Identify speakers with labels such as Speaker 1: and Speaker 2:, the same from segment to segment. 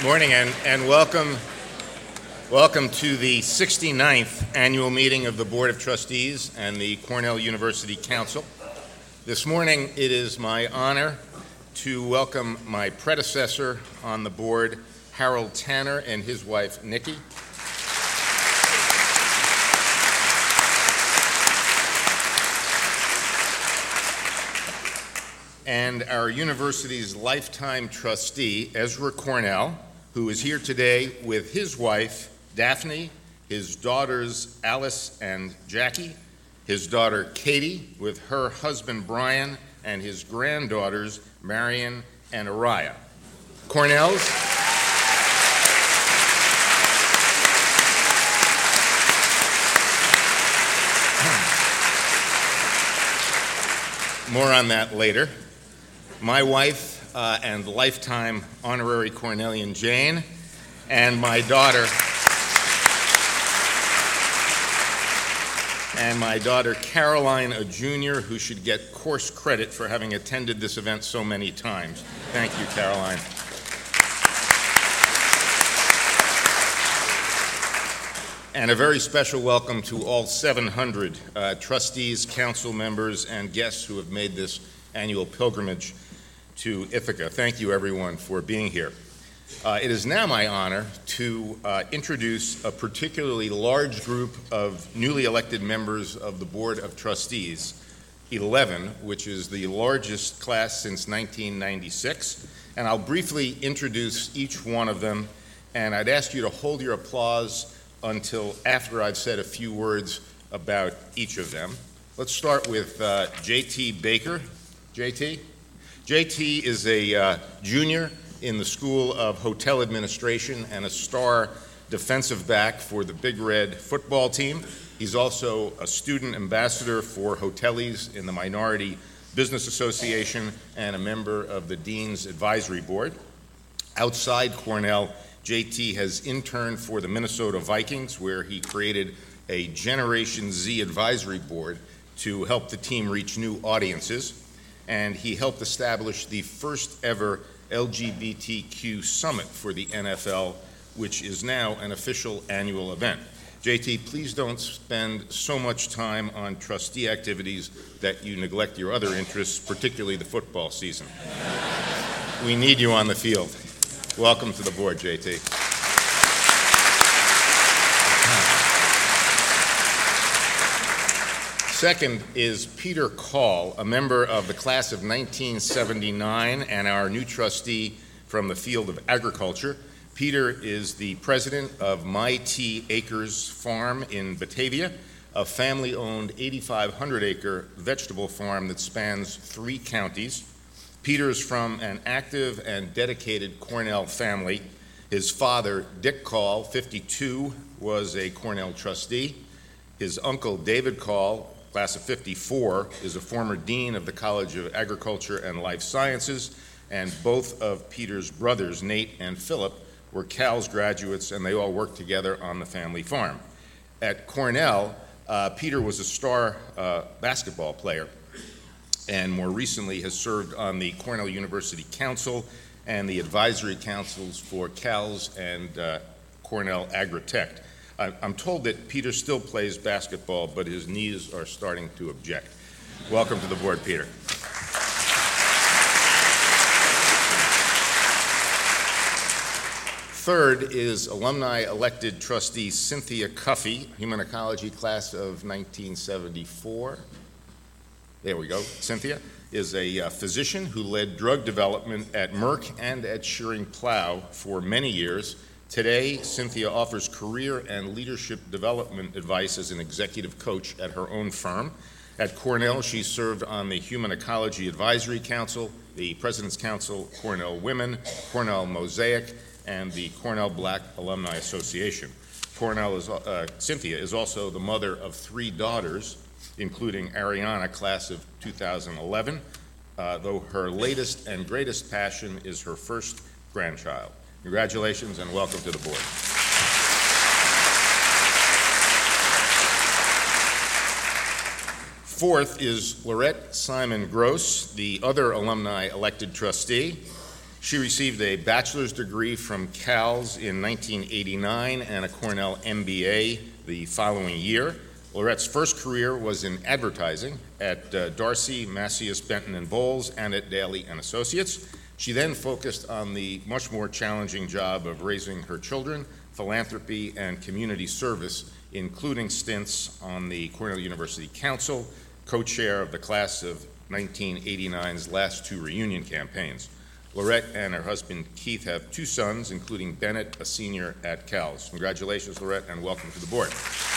Speaker 1: Morning and welcome to the 69th annual meeting of the Board of Trustees and the Cornell University Council. This morning it is my honor to welcome my predecessor on the board, Harold Tanner, and his wife, Nikki. And our university's lifetime trustee, Ezra Cornell, who is here today with his wife, Daphne, his daughters, Alice and Jackie, his daughter, Katie, with her husband, Brian, and his granddaughters, Marion and Araya. Cornell's. More on that later. My wife and lifetime honorary Cornellian Jane, and my daughter Caroline, a junior, who should get course credit for having attended this event so many times. Thank you, Caroline. And a very special welcome to all 700 trustees, council members, and guests who have made this annual pilgrimage to Ithaca. Thank you, everyone, for being here. It is now my honor to introduce a particularly large group of newly elected members of the Board of Trustees, 11, which is the largest class since 1996. And I'll briefly introduce each one of them, and I'd ask you to hold your applause until after I've said a few words about each of them. Let's start with J.T. Baker. J.T.? J.T. is a junior in the School of Hotel Administration and a star defensive back for the Big Red football team. He's also a student ambassador for Hoteliers in the Minority Business Association and a member of the Dean's Advisory Board. Outside Cornell, J.T. has interned for the Minnesota Vikings, where he created a Generation Z advisory board to help the team reach new audiences. And he helped establish the first ever LGBTQ summit for the NFL, which is now an official annual event. JT, please don't spend so much time on trustee activities that you neglect your other interests, particularly the football season. We need you on the field. Welcome to the board, JT. Second is Peter Call, a member of the class of 1979 and our new trustee from the field of agriculture. Peter is the president of My Tea Acres Farm in Batavia, a family-owned 8,500-acre vegetable farm that spans 3 counties. Peter is from an active and dedicated Cornell family. His father, Dick Call, 52, was a Cornell trustee. His uncle, David Call, class of 54, is a former dean of the College of Agriculture and Life Sciences, and both of Peter's brothers, Nate and Philip, were Cal's graduates, and they all worked together on the family farm. At Cornell, Peter was a star basketball player, and more recently has served on the Cornell University Council and the advisory councils for Cal's and Cornell Agritech. I'm told that Peter still plays basketball, but his knees are starting to object. Welcome to the board, Peter. Third is alumni elected trustee Cynthia Cuffey, human ecology class of 1974. There we go. Cynthia is a physician who led drug development at Merck and at Schering-Plough for many years. Today, Cynthia offers career and leadership development advice as an executive coach at her own firm. At Cornell, she served on the Human Ecology Advisory Council, the President's Council, Cornell Women, Cornell Mosaic, and the Cornell Black Alumni Association. Cynthia is also the mother of 3 daughters, including Ariana, class of 2011, though her latest and greatest passion is her first grandchild. Congratulations and welcome to the board. Fourth is Lorette Simon Gross, the other alumni elected trustee. She received a bachelor's degree from Cal's in 1989 and a Cornell MBA the following year. Laurette's first career was in advertising at Darcy, Macias, Benton & Bowles, and at Daly & Associates. She then focused on the much more challenging job of raising her children, philanthropy, and community service, including stints on the Cornell University Council, co-chair of the class of 1989's last two reunion campaigns. Laurette and her husband Keith have two sons, including Bennett, a senior at Cal's. Congratulations, Laurette, and welcome to the board.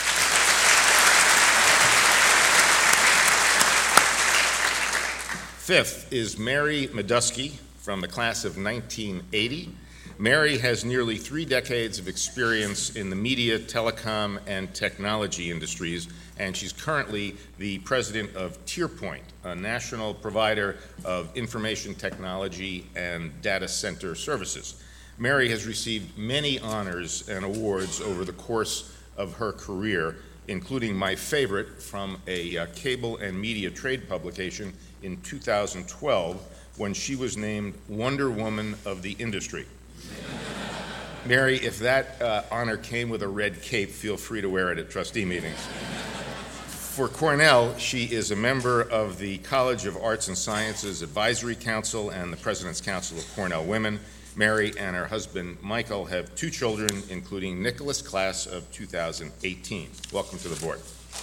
Speaker 1: Fifth is Mary Medusky from the class of 1980. Mary has nearly 3 decades of experience in the media, telecom, and technology industries, and she's currently the president of TierPoint, a national provider of information technology and data center services. Mary has received many honors and awards over the course of her career, including my favorite from a cable and media trade publication in 2012 when she was named Wonder Woman of the industry. Mary, if that honor came with a red cape, feel free to wear it at trustee meetings. For Cornell, she is a member of the College of Arts and Sciences Advisory Council and the President's Council of Cornell Women. Mary and her husband, Michael, have 2 children, including Nicholas, class of 2018. Welcome to the board.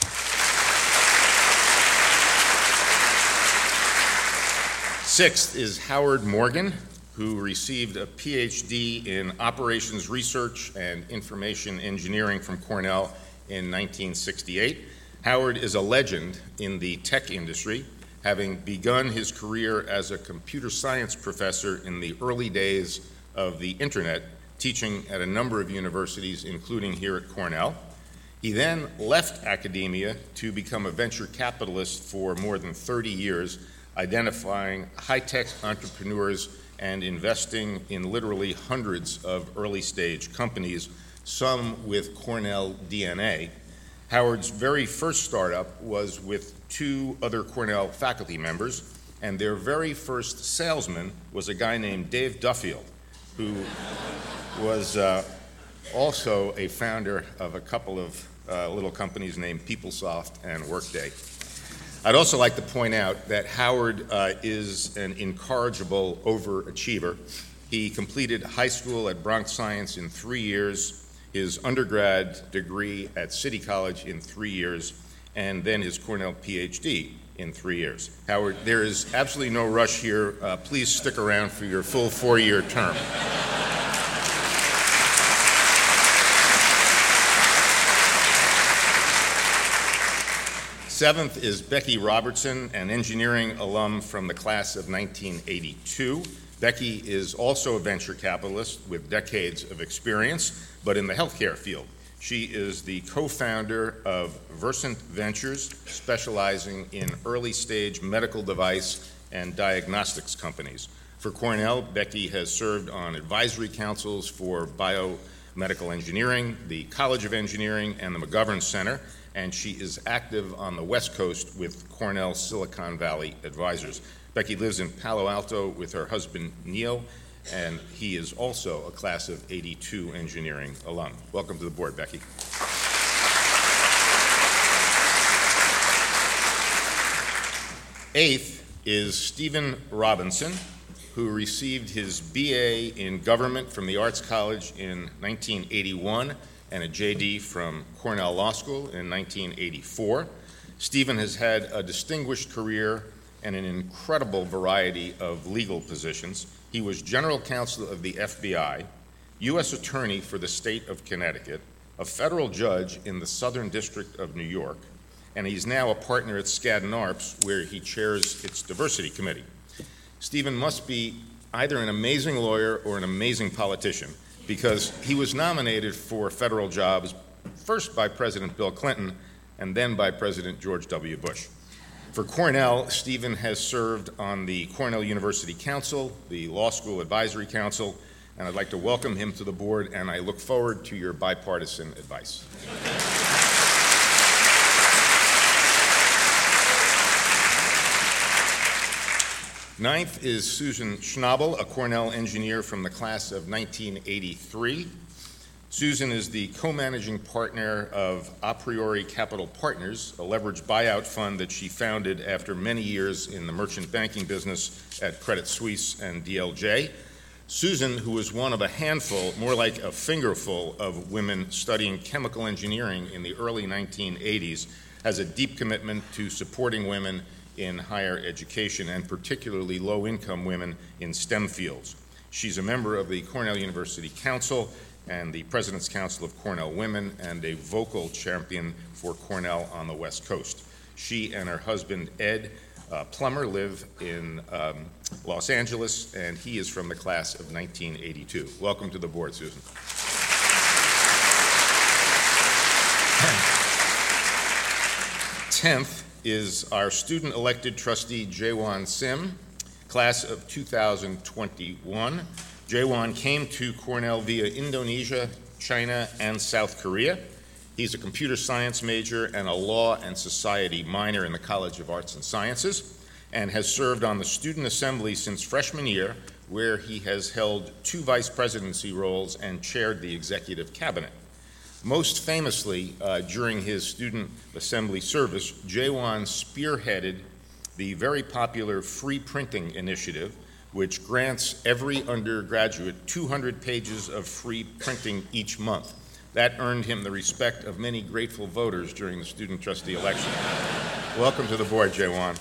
Speaker 1: Sixth is Howard Morgan, who received a PhD in Operations Research and Information Engineering from Cornell in 1968. Howard is a legend in the tech industry, having begun his career as a computer science professor in the early days of the internet, teaching at a number of universities, including here at Cornell. He then left academia to become a venture capitalist for more than 30 years, identifying high-tech entrepreneurs and investing in literally hundreds of early-stage companies, some with Cornell DNA. Howard's very first startup was with 2 other Cornell faculty members, and their very first salesman was a guy named Dave Duffield, who was also a founder of a couple of little companies named PeopleSoft and Workday. I'd also like to point out that Howard is an incorrigible overachiever. He completed high school at Bronx Science in 3 years, his undergrad degree at City College in 3 years, and then his Cornell PhD in 3 years. Howard, there is absolutely no rush here. Please stick around for your full 4-year term. Seventh is Becky Robertson, an engineering alum from the class of 1982. Becky is also a venture capitalist with decades of experience, but in the healthcare field. She is the co-founder of Versant Ventures, specializing in early-stage medical device and diagnostics companies. For Cornell, Becky has served on advisory councils for biomedical engineering, the College of Engineering, and the McGovern Center, and she is active on the West Coast with Cornell Silicon Valley Advisors. Becky lives in Palo Alto with her husband, Neil, and he is also a class of 82 engineering alum. Welcome to the board, Becky. Eighth is Stephen Robinson, who received his BA in government from the Arts College in 1981 and a JD from Cornell Law School in 1984. Stephen has had a distinguished career and an incredible variety of legal positions. He was general counsel of the FBI, U.S. attorney for the state of Connecticut, a federal judge in the Southern District of New York, and he's now a partner at Skadden Arps, where he chairs its diversity committee. Stephen must be either an amazing lawyer or an amazing politician, because he was nominated for federal jobs first by President Bill Clinton and then by President George W. Bush. For Cornell, Stephen has served on the Cornell University Council, the Law School Advisory Council, and I'd like to welcome him to the board, and I look forward to your bipartisan advice. Ninth is Susan Schnabel, a Cornell engineer from the class of 1983. Susan is the co-managing partner of A Priori Capital Partners, a leveraged buyout fund that she founded after many years in the merchant banking business at Credit Suisse and DLJ. Susan, who was one of a handful, more like a fingerful, of women studying chemical engineering in the early 1980s, has a deep commitment to supporting women in higher education, and particularly low-income women in STEM fields. She's a member of the Cornell University Council and the President's Council of Cornell Women, and a vocal champion for Cornell on the West Coast. She and her husband, Ed Plummer, live in Los Angeles, and he is from the class of 1982. Welcome to the board, Susan. Tenth is our student-elected trustee, Jaewon Sim, class of 2021. Jaewon came to Cornell via Indonesia, China, and South Korea. He's a computer science major and a law and society minor in the College of Arts and Sciences, and has served on the student assembly since freshman year, where he has held 2 vice presidency roles and chaired the executive cabinet. Most famously, during his student assembly service, Jaewon spearheaded the very popular free printing initiative, which grants every undergraduate 200 pages of free printing each month. That earned him the respect of many grateful voters during the student trustee election. Welcome to the board, Jaewon.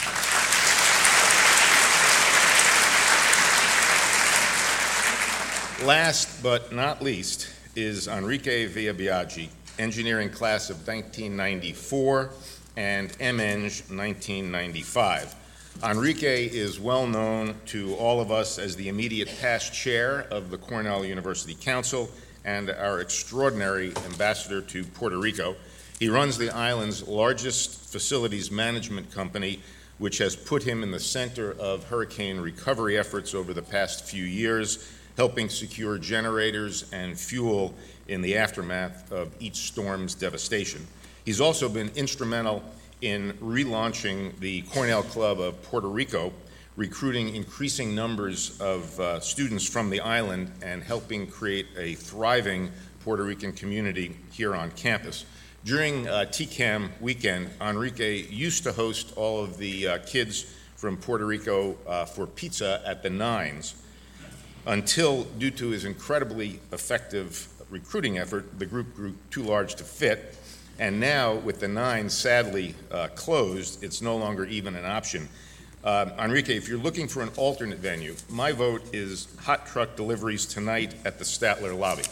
Speaker 1: Last but not least is Enrique Villabiaggi, engineering class of 1994 and MEng 1995. Enrique is well known to all of us as the immediate past chair of the Cornell University Council and our extraordinary ambassador to Puerto Rico. He runs the island's largest facilities management company, which has put him in the center of hurricane recovery efforts over the past few years, helping secure generators and fuel in the aftermath of each storm's devastation. He's also been instrumental in relaunching the Cornell Club of Puerto Rico, recruiting increasing numbers of students from the island and helping create a thriving Puerto Rican community here on campus. During TCAM weekend, Enrique used to host all of the kids from Puerto Rico for pizza at the Nines, until, due to his incredibly effective recruiting effort, the group grew too large to fit. And now, with the Nines sadly closed, it's no longer even an option. Enrique, if you're looking for an alternate venue, my vote is hot truck deliveries tonight at the Statler lobby.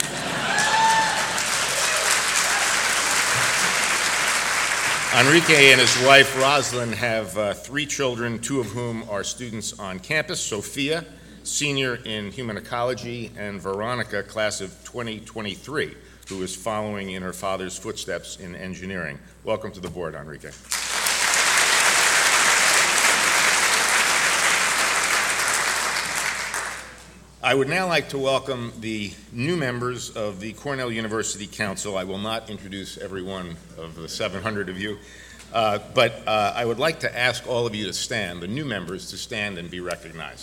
Speaker 1: Enrique and his wife, Rosalind, have 3 children, 2 of whom are students on campus: Sophia, senior in human ecology, and Veronica, class of 2023. Who is following in her father's footsteps in engineering. Welcome to the board, Enrique. I would now like to welcome the new members of the Cornell University Council. I will not introduce every one of the 700 of you, but I would like to ask all of you to stand, the new members to stand and be recognized.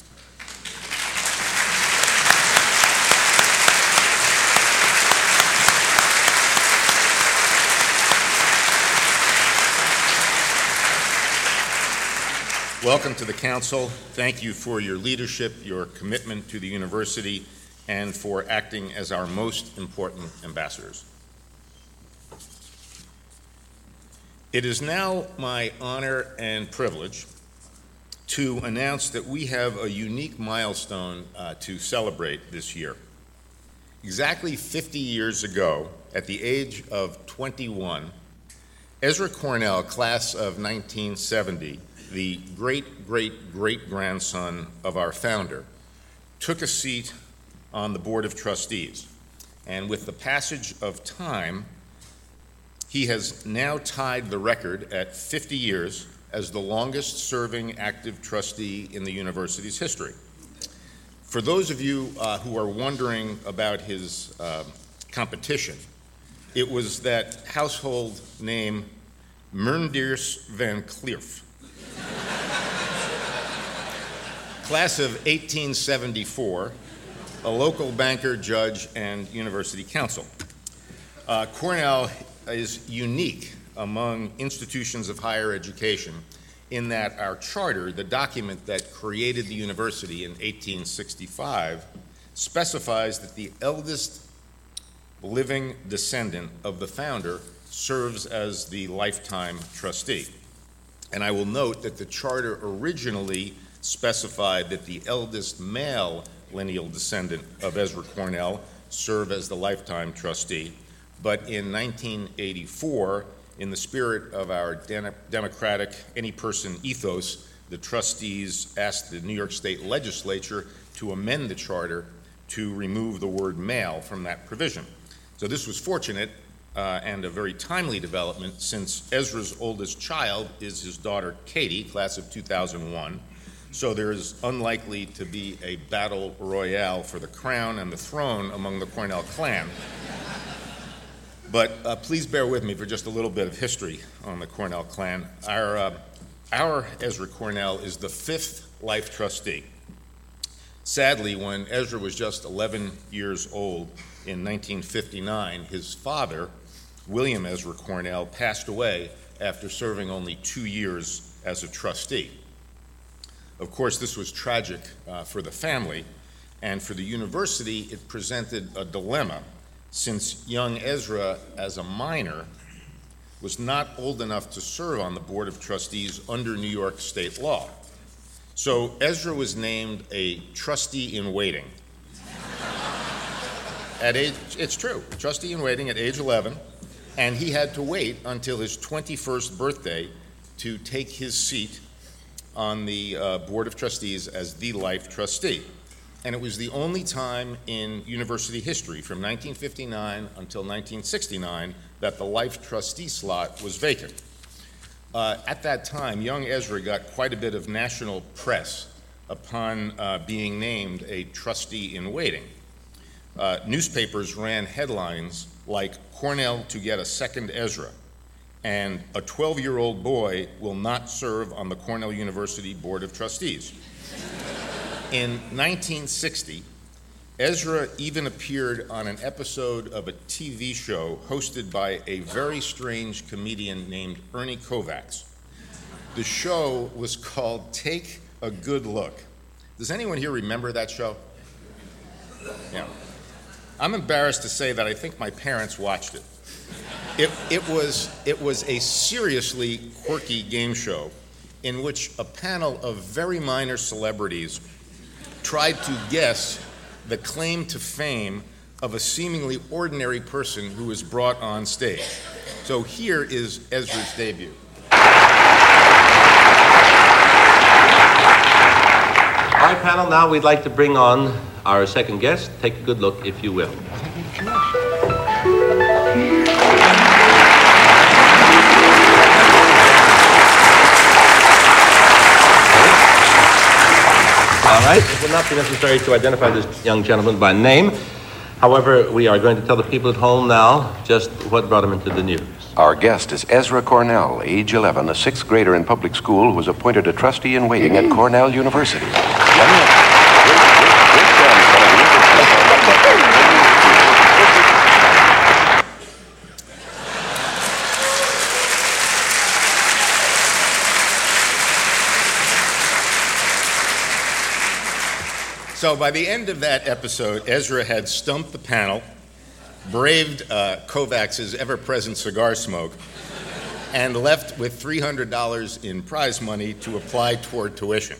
Speaker 1: Welcome to the Council. Thank you for your leadership, your commitment to the university, and for acting as our most important ambassadors. It is now my honor and privilege to announce that we have a unique milestone to celebrate this year. Exactly 50 years ago, at the age of 21, Ezra Cornell, class of 1970, the great-great-great-grandson of our founder, took a seat on the Board of Trustees. And with the passage of time, he has now tied the record at 50 years as the longest-serving active trustee in the university's history. For those of you who are wondering about his competition, it was that household name Meerenders van Cleef. Class of 1874, a local banker, judge, and university counsel. Cornell is unique among institutions of higher education in that our charter, the document that created the university in 1865, specifies that the eldest living descendant of the founder serves as the lifetime trustee. And I will note that the charter originally specified that the eldest male lineal descendant of Ezra Cornell serve as the lifetime trustee. But in 1984, in the spirit of our democratic any-person ethos, the trustees asked the New York State Legislature to amend the charter to remove the word male from that provision. So this was fortunate and a very timely development, since Ezra's oldest child is his daughter Katie, class of 2001. So there is unlikely to be a battle royale for the crown and the throne among the Cornell clan. But please bear with me for just a little bit of history on the Cornell clan. Our Ezra Cornell is the fifth life trustee. Sadly, when Ezra was just 11 years old in 1959, his father, William Ezra Cornell, passed away after serving only 2 years as a trustee. Of course, this was tragic for the family, and for the university, it presented a dilemma, since young Ezra, as a minor, was not old enough to serve on the Board of Trustees under New York state law. So Ezra was named a trustee in waiting. It's true, trustee in waiting at age 11, and he had to wait until his 21st birthday to take his seat on the Board of Trustees as the life trustee. And it was the only time in university history, from 1959 until 1969, that the life trustee slot was vacant. At that time, young Ezra got quite a bit of national press upon being named a trustee in waiting. Newspapers ran headlines like, "Cornell to get a second Ezra," and "A 12-year-old boy will not serve on the Cornell University Board of Trustees." In 1960, Ezra even appeared on an episode of a TV show hosted by a very strange comedian named Ernie Kovacs. The show was called Take a Good Look. Does anyone here remember that show? Yeah. I'm embarrassed to say that I think my parents watched it. It was a seriously quirky game show in which a panel of very minor celebrities tried to guess the claim to fame of a seemingly ordinary person who was brought on stage. So here is Ezra's debut.
Speaker 2: All right, panel, now we'd like to bring on our second guest. Take a good look, if you will. All right, it will not be necessary to identify this young gentleman by name. However, we are going to tell the people at home now just what brought him into the news.
Speaker 3: Our guest is Ezra Cornell, age 11, a sixth grader in public school who was appointed a trustee in waiting at Cornell University.
Speaker 1: So by the end of that episode, Ezra had stumped the panel, braved Kovacs' ever-present cigar smoke, and left with $300 in prize money to apply toward tuition.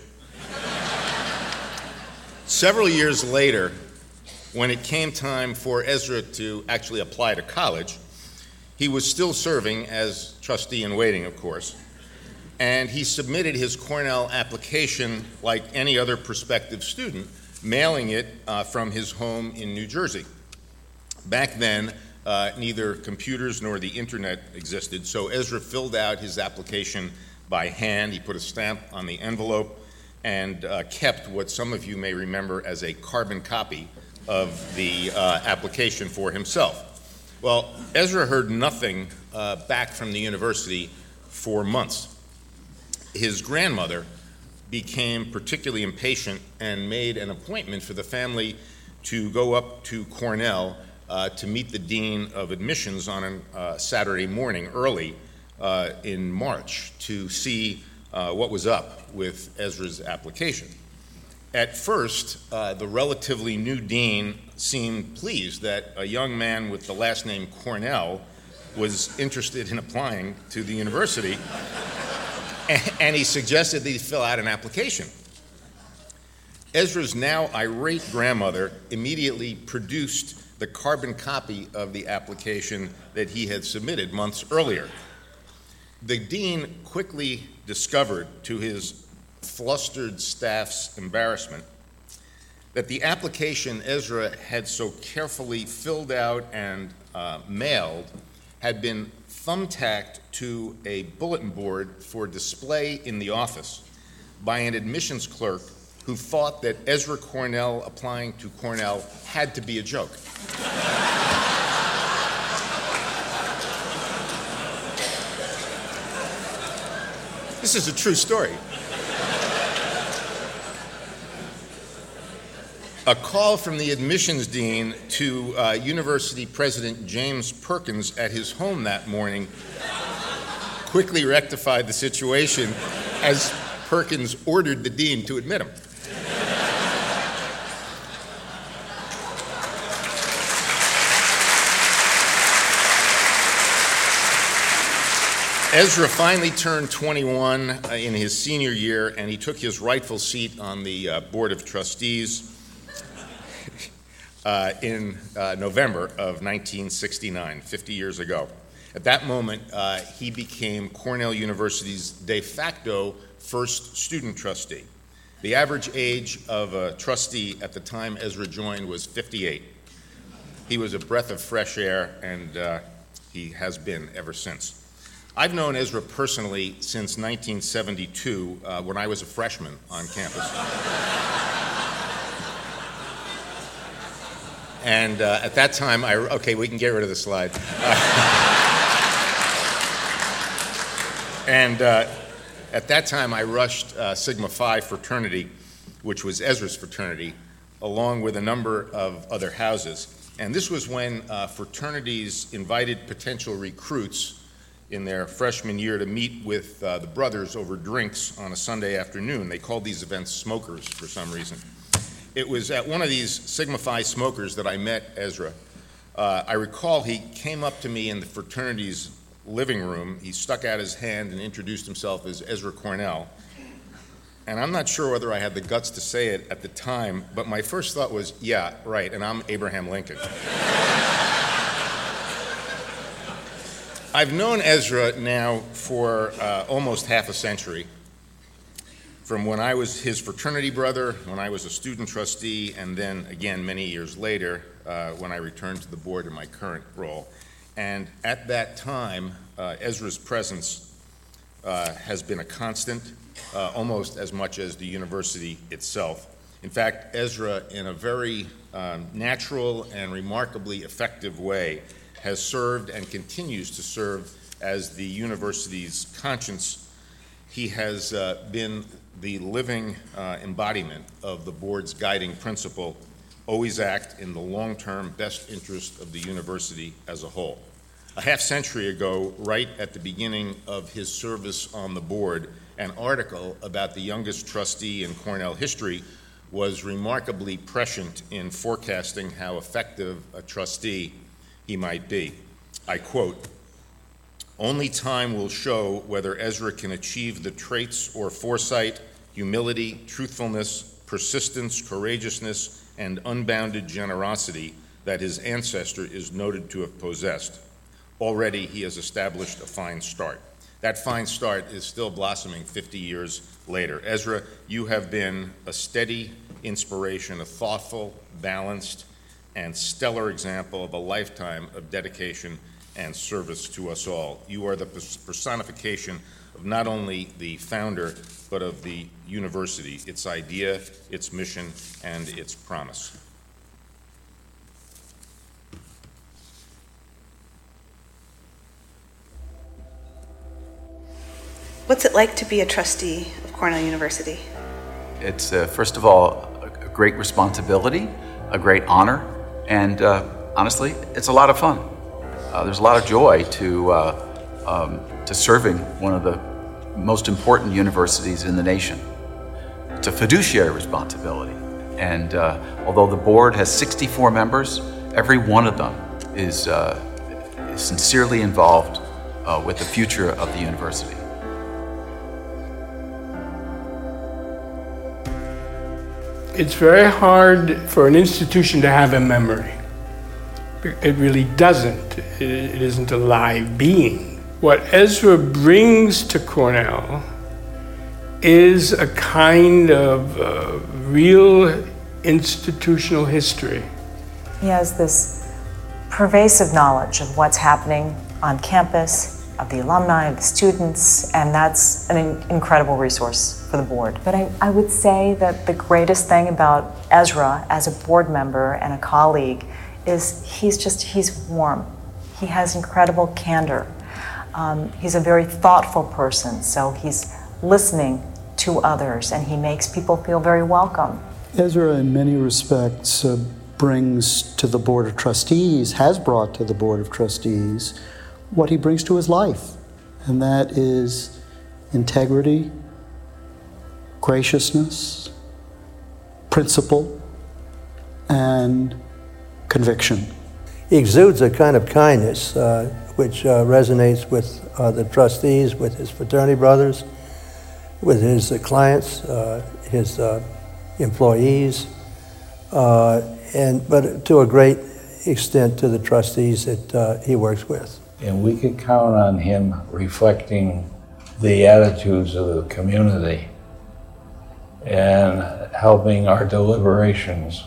Speaker 1: Several years later, when it came time for Ezra to actually apply to college, he was still serving as trustee in waiting, of course, and he submitted his Cornell application like any other prospective student, mailing it from his home in New Jersey. Back then, neither computers nor the internet existed, so Ezra filled out his application by hand. He put a stamp on the envelope and kept what some of you may remember as a carbon copy of the application for himself. Well, Ezra heard nothing back from the university for months. His grandmother became particularly impatient and made an appointment for the family to go up to Cornell to meet the dean of admissions on a Saturday morning early in March to see what was up with Ezra's application. At first, the relatively new dean seemed pleased that a young man with the last name Cornell was interested in applying to the university, and he suggested that he fill out an application. Ezra's now irate grandmother immediately produced the carbon copy of the application that he had submitted months earlier. The dean quickly discovered, to his flustered staff's embarrassment, that the application Ezra had so carefully filled out and mailed had been thumbtacked to a bulletin board for display in the office by an admissions clerk who thought that Ezra Cornell applying to Cornell had to be a joke. This is a true story. A call from the admissions dean to University President James Perkins at his home that morning quickly rectified the situation as Perkins ordered the dean to admit him. Ezra finally turned 21 in his senior year, and he took his rightful seat on the Board of Trustees in November of 1969, 50 years ago. At that moment, he became Cornell University's de facto first student trustee. The average age of a trustee at the time Ezra joined was 58. He was a breath of fresh air, and he has been ever since. I've known Ezra personally since 1972, when I was a freshman on campus. And at that time, okay, we can get rid of the slide. At that time, I rushed Sigma Phi fraternity, which was Ezra's fraternity, along with a number of other houses. And this was when fraternities invited potential recruits in their freshman year to meet with the brothers over drinks on a Sunday afternoon. They called these events smokers for some reason. It was at one of these Sigma Phi smokers that I met Ezra. I recall he came up to me in the fraternity's living room. He stuck out his hand and introduced himself as Ezra Cornell. And I'm not sure whether I had the guts to say it at the time, but my first thought was, yeah, right, and I'm Abraham Lincoln. I've known Ezra now for almost half a century, from when I was his fraternity brother, when I was a student trustee, and then again many years later when I returned to the board in my current role. And at that time, Ezra's presence has been a constant, almost as much as the university itself. In fact, Ezra, in a very natural and remarkably effective way, has served and continues to serve as the university's conscience. He has been the living embodiment of the board's guiding principle, always act in the long-term best interest of the university as a whole. A half century ago, right at the beginning of his service on the board, an article about the youngest trustee in Cornell history was remarkably prescient in forecasting how effective a trustee he might be. I quote, "Only time will show whether Ezra can achieve the traits or foresight, humility, truthfulness, persistence, courageousness, and unbounded generosity that his ancestor is noted to have possessed. Already he has established a fine start." That fine start is still blossoming 50 years later. Ezra, you have been a steady inspiration, a thoughtful, balanced, and stellar example of a lifetime of dedication and service to us all. You are the personification of not only the founder, but of the university, its idea, its mission, and its promise.
Speaker 4: What's it like to be a trustee of Cornell University? It's, first of all, a great responsibility, a great honor, and honestly, it's a lot of fun. There's a lot of joy to serving one of the most important universities in the nation. It's a fiduciary responsibility. And although the board has 64 members, every one of them is sincerely involved with the future of the university.
Speaker 5: It's very hard for an institution to have a memory. It really doesn't. It isn't a live being. What Ezra brings to Cornell is a kind of real institutional history.
Speaker 6: He has this pervasive knowledge of what's happening on campus, of the alumni, of the students, and that's an incredible resource for the board. But I would say that the greatest thing about Ezra as a board member and a colleague is he's warm. He has incredible candor. He's a very thoughtful person, so he's listening to others and he makes people feel very welcome.
Speaker 7: Ezra, in many respects, brings to the Board of Trustees, has brought to the Board of Trustees, what he brings to his life, and that is integrity, graciousness, principle, and conviction.
Speaker 8: He exudes a kind of kindness which resonates with the trustees, with his fraternity brothers, with his clients, his employees, but to a great extent to the trustees that he works with.
Speaker 9: And we could count on him reflecting the attitudes of the community and helping our deliberations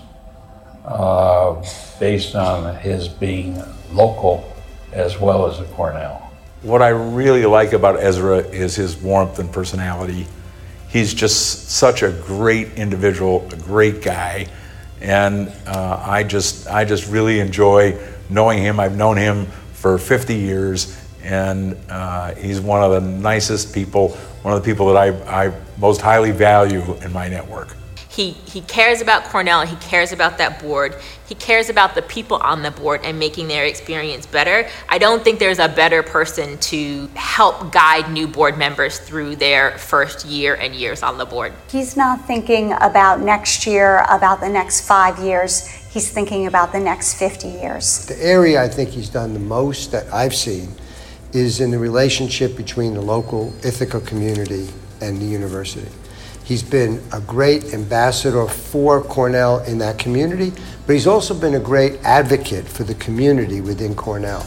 Speaker 9: based on his being local as well as a Cornell.
Speaker 10: What I really like about Ezra is his warmth and personality. He's just such a great individual, a great guy, and I just really enjoy knowing him. I've known him for 50 years, and he's one of the nicest people, one of the people that I most highly value in my network.
Speaker 11: He cares about Cornell, he cares about that board, he cares about the people on the board and making their experience better. I don't think there's a better person to help guide new board members through their first year and years on the board.
Speaker 12: He's not thinking about next year, about the next 5 years. He's thinking about the next 50 years.
Speaker 13: The area I think he's done the most that I've seen is in the relationship between the local Ithaca community and the university. He's been a great ambassador for Cornell in that community, but he's also been a great advocate for the community within Cornell.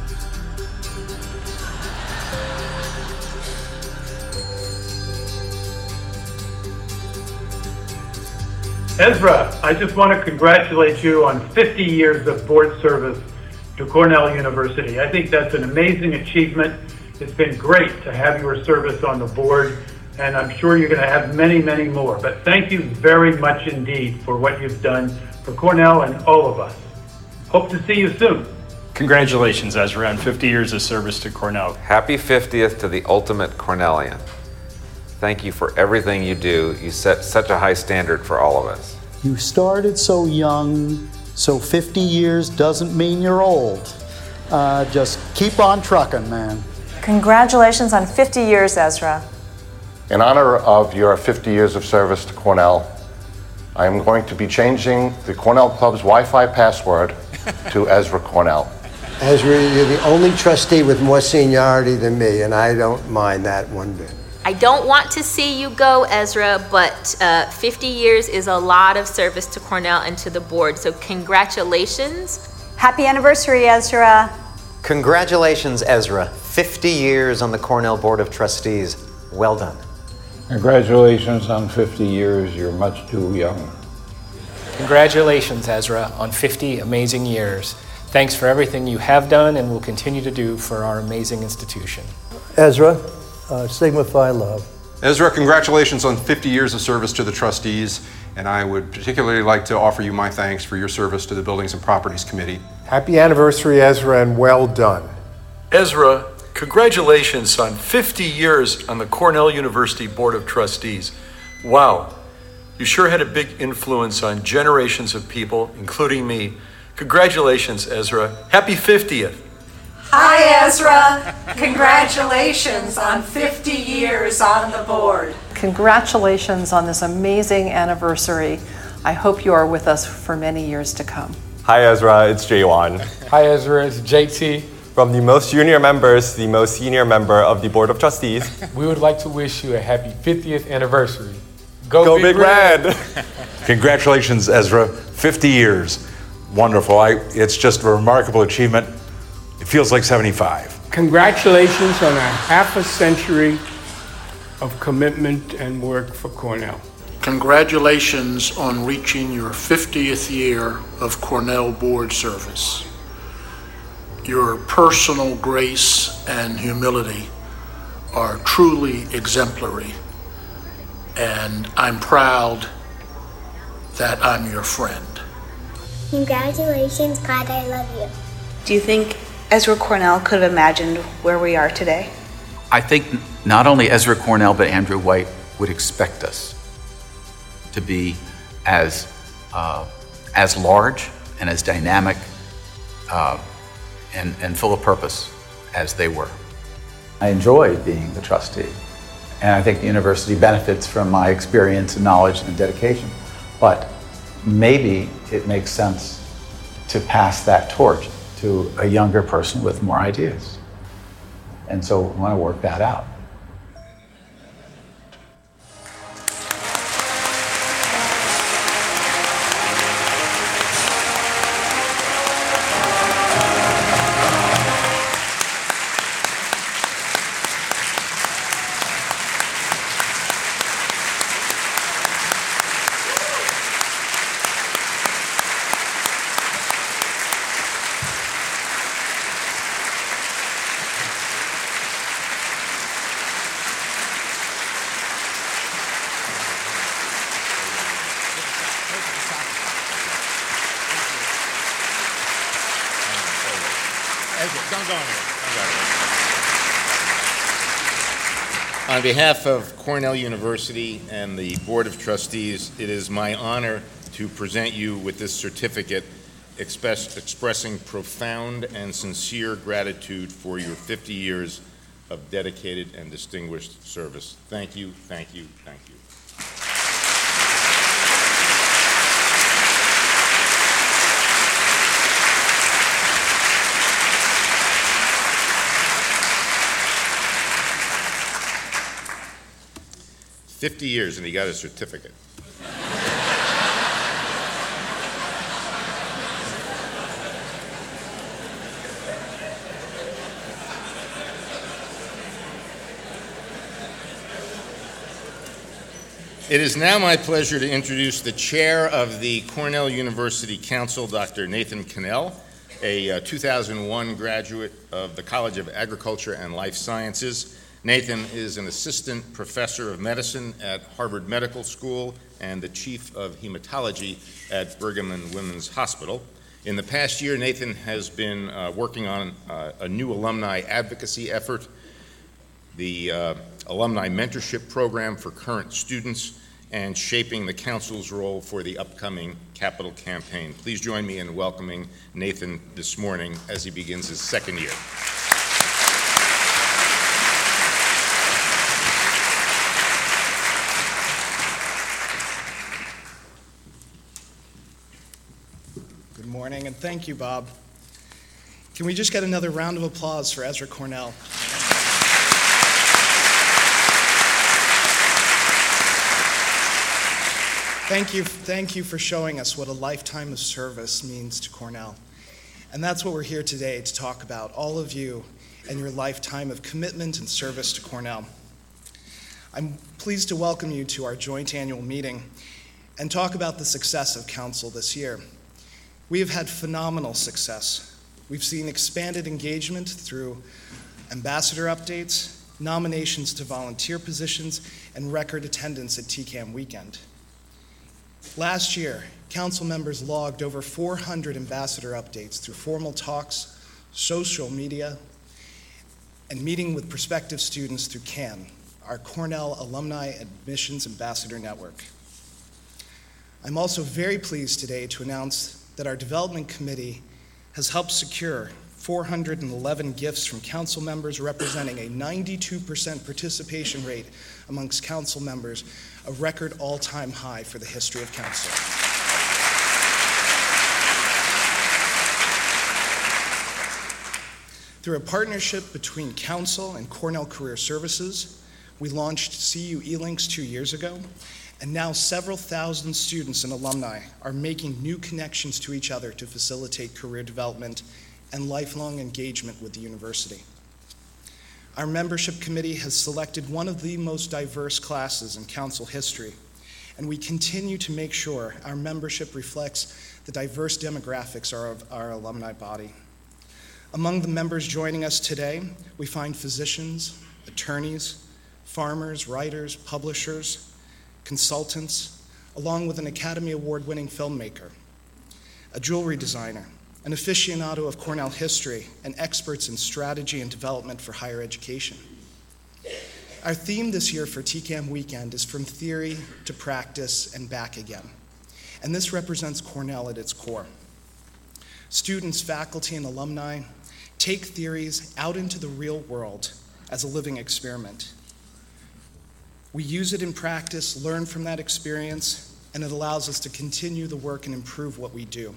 Speaker 14: Ezra, I just want to congratulate you on 50 years of board service to Cornell University. I think that's an amazing achievement. It's been great to have your service on the board, and I'm sure you're going to have many, many more. But thank you very much indeed for what you've done for Cornell and all of us. Hope to see you soon.
Speaker 15: Congratulations, Ezra, on 50 years of service to Cornell.
Speaker 16: Happy 50th to the ultimate Cornellian. Thank you for everything you do. You set such a high standard for all of us.
Speaker 7: You started so young, so 50 years doesn't mean you're old. Just keep on trucking, man.
Speaker 6: Congratulations on 50 years, Ezra.
Speaker 17: In honor of your 50 years of service to Cornell, I am going to be changing the Cornell Club's Wi-Fi password to Ezra Cornell.
Speaker 13: Ezra, you're the only trustee with more seniority than me, and I don't mind that one bit.
Speaker 11: I don't want to see you go, Ezra, but 50 years is a lot of service to Cornell and to the board, so congratulations.
Speaker 12: Happy anniversary, Ezra.
Speaker 18: Congratulations, Ezra. 50 years on the Cornell Board of Trustees. Well done.
Speaker 9: Congratulations on 50 years. You're much too young.
Speaker 19: Congratulations, Ezra, on 50 amazing years. Thanks for everything you have done and will continue to do for our amazing institution.
Speaker 8: Ezra, Sigma Phi Love.
Speaker 20: Ezra, congratulations on 50 years of service to the trustees, and I would particularly like to offer you my thanks for your service to the Buildings and Properties Committee.
Speaker 21: Happy anniversary, Ezra, and well done.
Speaker 22: Ezra, congratulations on 50 years on the Cornell University Board of Trustees. Wow,
Speaker 2: You sure had a big influence on generations of people, including me. Congratulations, Ezra. Happy 50th.
Speaker 22: Hi, Ezra. Congratulations on 50 years on the board.
Speaker 23: Congratulations on this amazing anniversary. I hope you are with us for many years to come.
Speaker 24: Hi, Ezra. It's Jaywan.
Speaker 25: Hi, Ezra. It's JT.
Speaker 24: From the most junior members, the most senior member of the Board of Trustees.
Speaker 25: We would like to wish you a happy 50th anniversary. Go
Speaker 24: Big Red!
Speaker 10: Congratulations, Ezra. 50 years. Wonderful. It's just a remarkable achievement. It feels like 75.
Speaker 5: Congratulations on a half a century of commitment and work for Cornell.
Speaker 26: Congratulations on reaching your 50th year of Cornell board service. Your personal grace and humility are truly exemplary, and I'm proud that I'm your friend.
Speaker 27: Congratulations, God, I love you.
Speaker 28: Do you think Ezra Cornell could have imagined where we are today?
Speaker 4: I think not only Ezra Cornell, but Andrew White would expect us to be as large and as dynamic and full of purpose as they were. I enjoy being the trustee, and I think the university benefits from my experience and knowledge and dedication. But maybe it makes sense to pass that torch to a younger person with more ideas. And so we want to work that out.
Speaker 1: On behalf of Cornell University and the Board of Trustees, it is my honor to present you with this certificate expressing profound and sincere gratitude for your 50 years of dedicated and distinguished service. Thank you, thank you, thank you. "50 years and he got a certificate." It is now my pleasure to introduce the chair of the Cornell University Council, Dr. Nathan Cannell, a 2001 graduate of the College of Agriculture and Life Sciences. Nathan is an assistant professor of medicine at Harvard Medical School and the chief of hematology at Brigham and Women's Hospital. In the past year, Nathan has been working on a new alumni advocacy effort, the alumni mentorship program for current students, and shaping the council's role for the upcoming capital campaign. Please join me in welcoming Nathan this morning as he begins his second year.
Speaker 29: Good morning, and thank you, Bob. Can we just get another round of applause for Ezra Cornell? Thank you for showing us what a lifetime of service means to Cornell. And that's what we're here today to talk about, all of you and your lifetime of commitment and service to Cornell. I'm pleased to welcome you to our joint annual meeting and talk about the success of Council this year. We have had phenomenal success. We've seen expanded engagement through ambassador updates, nominations to volunteer positions, and record attendance at TCAM weekend. Last year, Council members logged over 400 ambassador updates through formal talks, social media, and meeting with prospective students through CAN, our Cornell Alumni Admissions Ambassador Network. I'm also very pleased today to announce that our development committee has helped secure 411 gifts from council members, representing a 92% participation rate amongst council members, a record all-time high for the history of council. Through a partnership between council and Cornell Career Services, we launched CU eLinks 2 years ago, and now several thousand students and alumni are making new connections to each other to facilitate career development and lifelong engagement with the university. Our membership committee has selected one of the most diverse classes in council history, and we continue to make sure our membership reflects the diverse demographics of our alumni body. Among the members joining us today, we find physicians, attorneys, farmers, writers, publishers, consultants, along with an Academy Award-winning filmmaker, a jewelry designer, an aficionado of Cornell history, and experts in strategy and development for higher education. Our theme this year for TCAM Weekend is From Theory to Practice and Back Again, and this represents Cornell at its core. Students, faculty, and alumni take theories out into the real world as a living experiment. We use it in practice, learn from that experience, and it allows us to continue the work and improve what we do.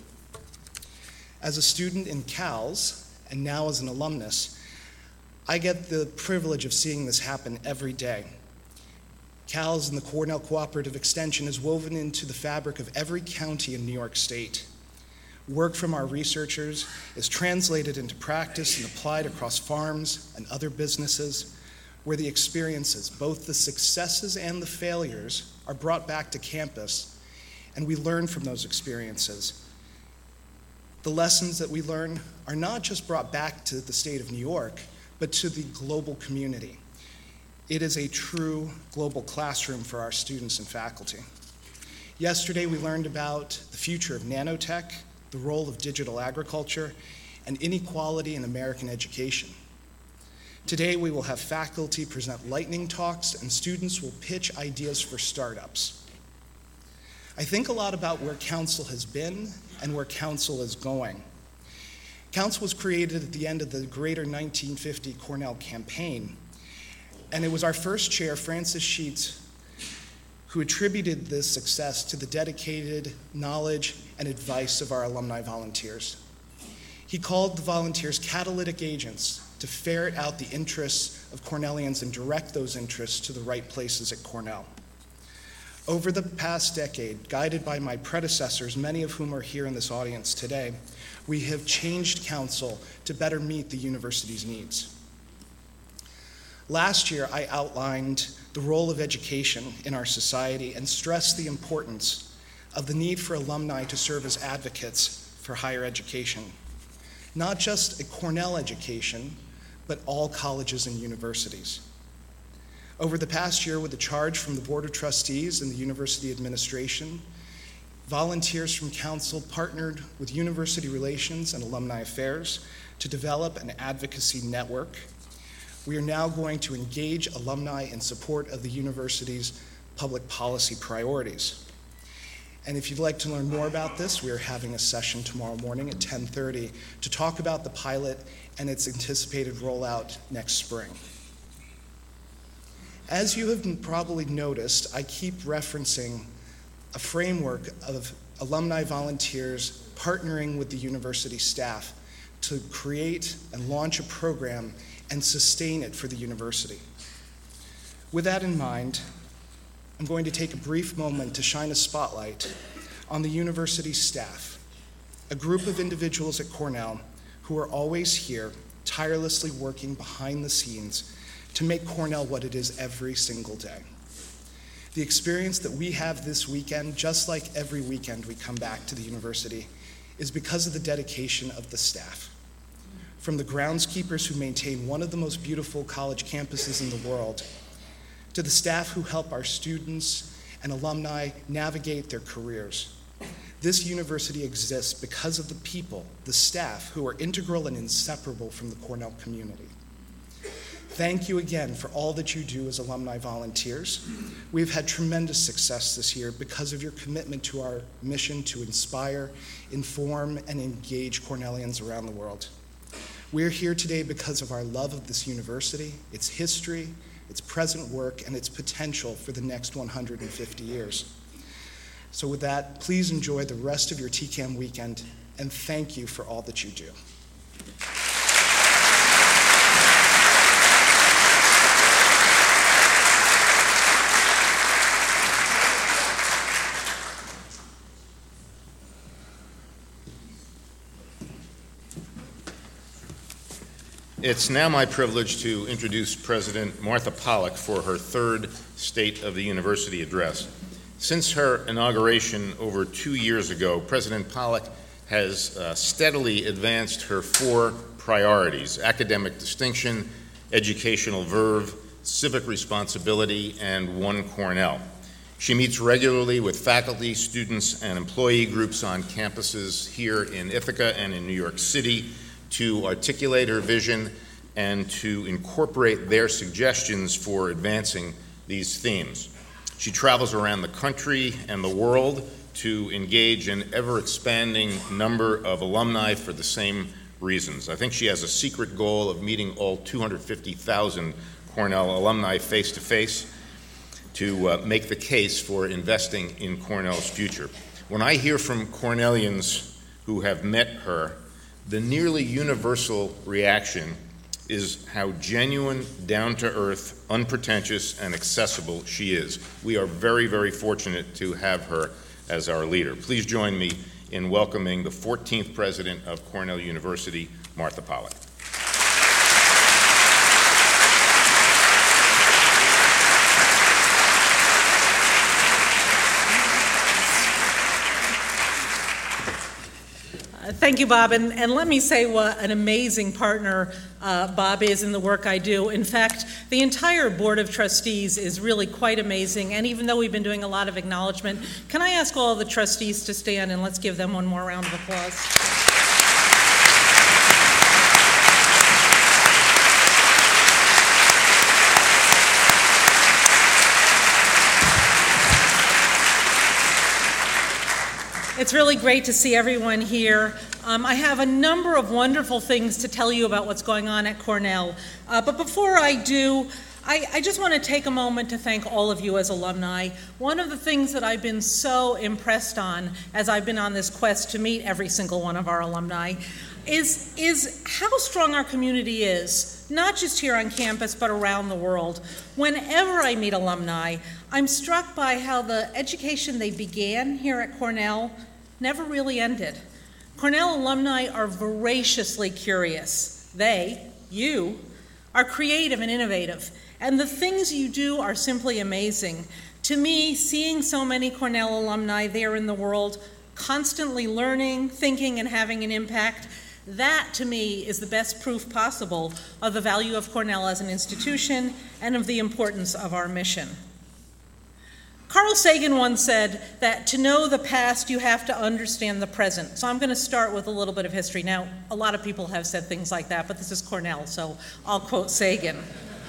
Speaker 29: As a student in CALS, and now as an alumnus, I get the privilege of seeing this happen every day. CALS and the Cornell Cooperative Extension is woven into the fabric of every county in New York State. Work from our researchers is translated into practice and applied across farms and other businesses, where the experiences, both the successes and the failures, are brought back to campus, and we learn from those experiences. The lessons that we learn are not just brought back to the state of New York, but to the global community. It is a true global classroom for our students and faculty. Yesterday, we learned about the future of nanotech, the role of digital agriculture, and inequality in American education. Today, we will have faculty present lightning talks, and students will pitch ideas for startups. I think a lot about where council has been and where council is going. Council was created at the end of the Greater 1950 Cornell campaign, and it was our first chair, Francis Sheets, who attributed this success to the dedicated knowledge and advice of our alumni volunteers. He called the volunteers catalytic agents to ferret out the interests of Cornellians and direct those interests to the right places at Cornell. Over the past decade, guided by my predecessors, many of whom are here in this audience today, we have changed council to better meet the university's needs. Last year, I outlined the role of education in our society and stressed the importance of the need for alumni to serve as advocates for higher education. Not just a Cornell education, but all colleges and universities. Over the past year, with the charge from the Board of Trustees and the University Administration, volunteers from council partnered with University Relations and Alumni Affairs to develop an advocacy network. We are now going to engage alumni in support of the university's public policy priorities. And if you'd like to learn more about this, we are having a session tomorrow morning at 10:30 to talk about the pilot and its anticipated rollout next spring. As you have probably noticed, I keep referencing a framework of alumni volunteers partnering with the university staff to create and launch a program and sustain it for the university. With that in mind, I'm going to take a brief moment to shine a spotlight on the university staff, a group of individuals at Cornell who are always here, tirelessly working behind the scenes to make Cornell what it is every single day. The experience that we have this weekend, just like every weekend we come back to the university, is because of the dedication of the staff. From the groundskeepers who maintain one of the most beautiful college campuses in the world, to the staff who help our students and alumni navigate their careers. This university exists because of the people, the staff, who are integral and inseparable from the Cornell community. Thank you again for all that you do as alumni volunteers. We've had tremendous success this year because of your commitment to our mission to inspire, inform, and engage Cornellians around the world. We're here today because of our love of this university, its history, its present work, and its potential for the next 150 years. So with that, please enjoy the rest of your TCAM weekend, and thank you for all that you do.
Speaker 1: It's now my privilege to introduce President Martha Pollack for her third State of the University address. Since her inauguration over 2 years ago, President Pollack has steadily advanced her 4 priorities: academic distinction, educational verve, civic responsibility, and One Cornell. She meets regularly with faculty, students, and employee groups on campuses here in Ithaca and in New York City to articulate her vision and to incorporate their suggestions for advancing these themes. She travels around the country and the world to engage an ever-expanding number of alumni for the same reasons. I think she has a secret goal of meeting all 250,000 Cornell alumni face-to-face to make the case for investing in Cornell's future. When I hear from Cornellians who have met her, the nearly universal reaction is how genuine, down-to-earth, unpretentious, and accessible she is. We are very, very fortunate to have her as our leader. Please join me in welcoming the 14th president of Cornell University, Martha Pollack.
Speaker 3: Thank you, Bob, and let me say what an amazing partner Bob is in the work I do. In fact, the entire Board of Trustees is really quite amazing, and even though we've been doing a lot of acknowledgement, can I ask all the trustees to stand and let's give them one more round of applause. It's really great to see everyone here. I have a number of wonderful things to tell you about what's going on at Cornell. But before I do, I just want to take a moment to thank all of you as alumni. One of the things that I've been so impressed on as I've been on this quest to meet every single one of our alumni is how strong our community is, not just here on campus, but around the world. Whenever I meet alumni, I'm struck by how the education they began here at Cornell never really ended. Cornell alumni are voraciously curious. You, are creative and innovative, and the things you do are simply amazing. To me, seeing so many Cornell alumni there in the world, constantly learning, thinking, and having an impact, that to me is the best proof possible of the value of Cornell as an institution and of the importance of our mission. Carl Sagan once said that to know the past, you have to understand the present. So I'm going to start with a little bit of history. Now, a lot of people have said things like that, but this is Cornell, so I'll quote Sagan.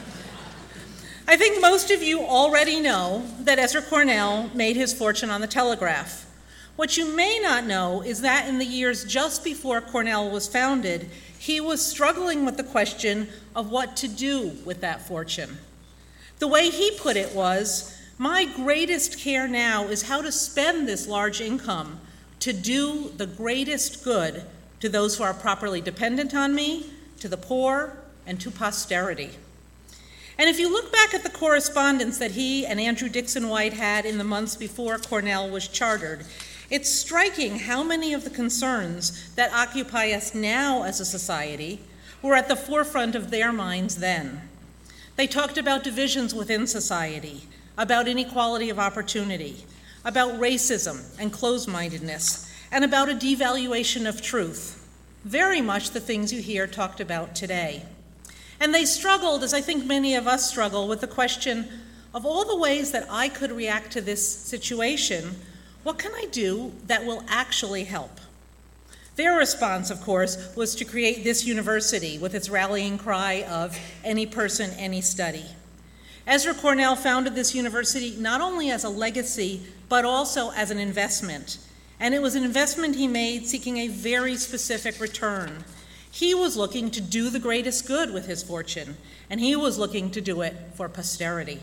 Speaker 3: I think most of you already know that Ezra Cornell made his fortune on the telegraph. What you may not know is that in the years just before Cornell was founded, he was struggling with the question of what to do with that fortune. The way he put it was, my greatest care now is how to spend this large income to do the greatest good to those who are properly dependent on me, to the poor, and to posterity. And if you look back at the correspondence that he and Andrew Dixon White had in the months before Cornell was chartered, it's striking how many of the concerns that occupy us now as a society were at the forefront of their minds then. They talked about divisions within society, about inequality of opportunity, about racism and closed-mindedness, and about a devaluation of truth. Very much the things you hear talked about today. And they struggled, as I think many of us struggle, with the question of all the ways that I could react to this situation, what can I do that will actually help? Their response, of course, was to create this university with its rallying cry of any person, any study. Ezra Cornell founded this university not only as a legacy, but also as an investment. And it was an investment he made seeking a very specific return. He was looking to do the greatest good with his fortune, and he was looking to do it for posterity.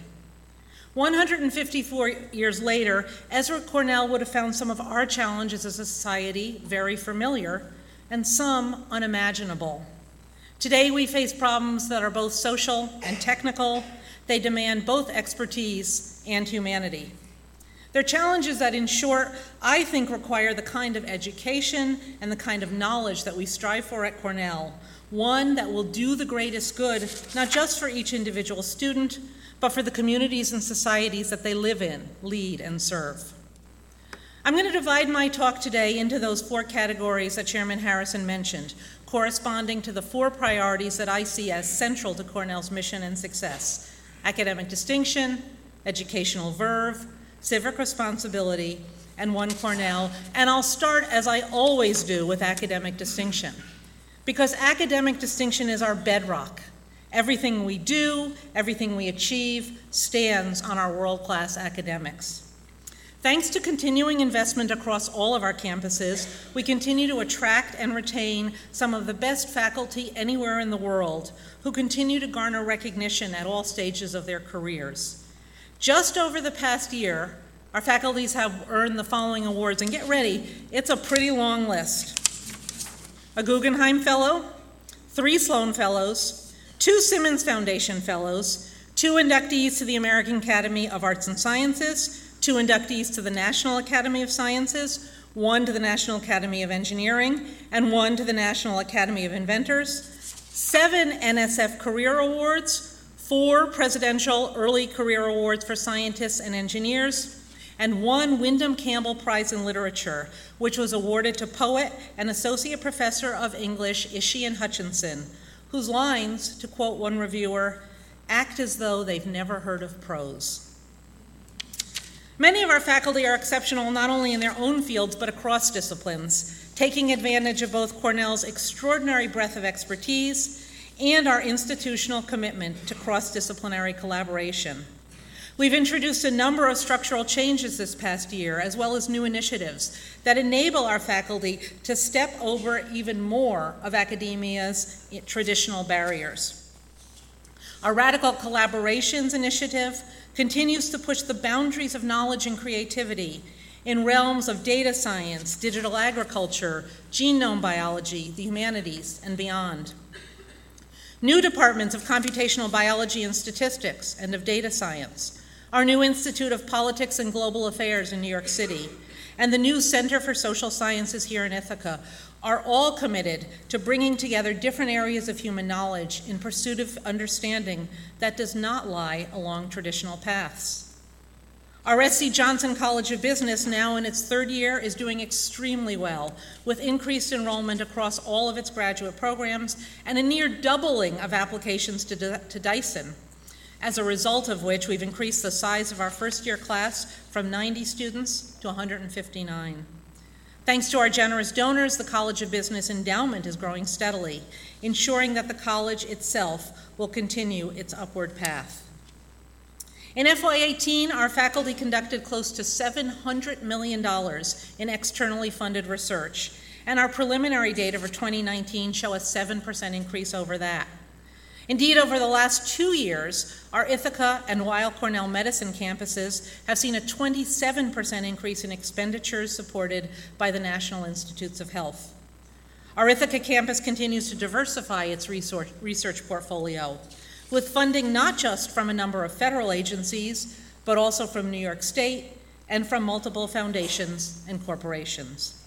Speaker 3: 154 years later, Ezra Cornell would have found some of our challenges as a society very familiar and some unimaginable. Today, we face problems that are both social and technical. They demand both expertise and humanity. They're challenges that, in short, I think require the kind of education and the kind of knowledge that we strive for at Cornell, one that will do the greatest good, not just for each individual student, but for the communities and societies that they live in, lead, and serve. I'm going to divide my talk today into those 4 categories that Chairman Harrison mentioned, corresponding to the 4 priorities that I see as central to Cornell's mission and success: academic distinction, educational verve, civic responsibility, and One Cornell. And I'll start, as I always do, with academic distinction, because academic distinction is our bedrock. Everything we do, everything we achieve, stands on our world-class academics. Thanks to continuing investment across all of our campuses, we continue to attract and retain some of the best faculty anywhere in the world who continue to garner recognition at all stages of their careers. Just over the past year, our faculties have earned the following awards, and get ready, it's a pretty long list: a Guggenheim Fellow, 3 Sloan Fellows, 2 Simmons Foundation Fellows, 2 inductees to the American Academy of Arts and Sciences, 2 inductees to the National Academy of Sciences, 1 to the National Academy of Engineering, and 1 to the National Academy of Inventors, 7 NSF Career Awards, 4 Presidential Early Career Awards for Scientists and Engineers, and 1 Wyndham Campbell Prize in Literature, which was awarded to poet and Associate Professor of English Ishian Hutchinson, whose lines, to quote one reviewer, act as though they've never heard of prose. Many of our faculty are exceptional not only in their own fields, but across disciplines, taking advantage of both Cornell's extraordinary breadth of expertise and our institutional commitment to cross-disciplinary collaboration. We've introduced a number of structural changes this past year, as well as new initiatives that enable our faculty to step over even more of academia's traditional barriers. Our Radical Collaborations initiative continues to push the boundaries of knowledge and creativity in realms of data science, digital agriculture, genome biology, the humanities, and beyond. New departments of computational biology and statistics and of data science, our new Institute of Politics and Global Affairs in New York City, and the new Center for Social Sciences here in Ithaca are all committed to bringing together different areas of human knowledge in pursuit of understanding that does not lie along traditional paths. Our S.C. Johnson College of Business, now in its 3rd year, is doing extremely well, with increased enrollment across all of its graduate programs and a near doubling of applications to Dyson, as a result of which we've increased the size of our first-year class from 90 students to 159. Thanks to our generous donors, the College of Business endowment is growing steadily, ensuring that the college itself will continue its upward path. In FY18, our faculty conducted close to $700 million in externally funded research, and our preliminary data for 2019 show a 7% increase over that. Indeed, over the last 2 years, our Ithaca and Weill Cornell Medicine campuses have seen a 27% increase in expenditures supported by the National Institutes of Health. Our Ithaca campus continues to diversify its research portfolio, with funding not just from a number of federal agencies, but also from New York State and from multiple foundations and corporations.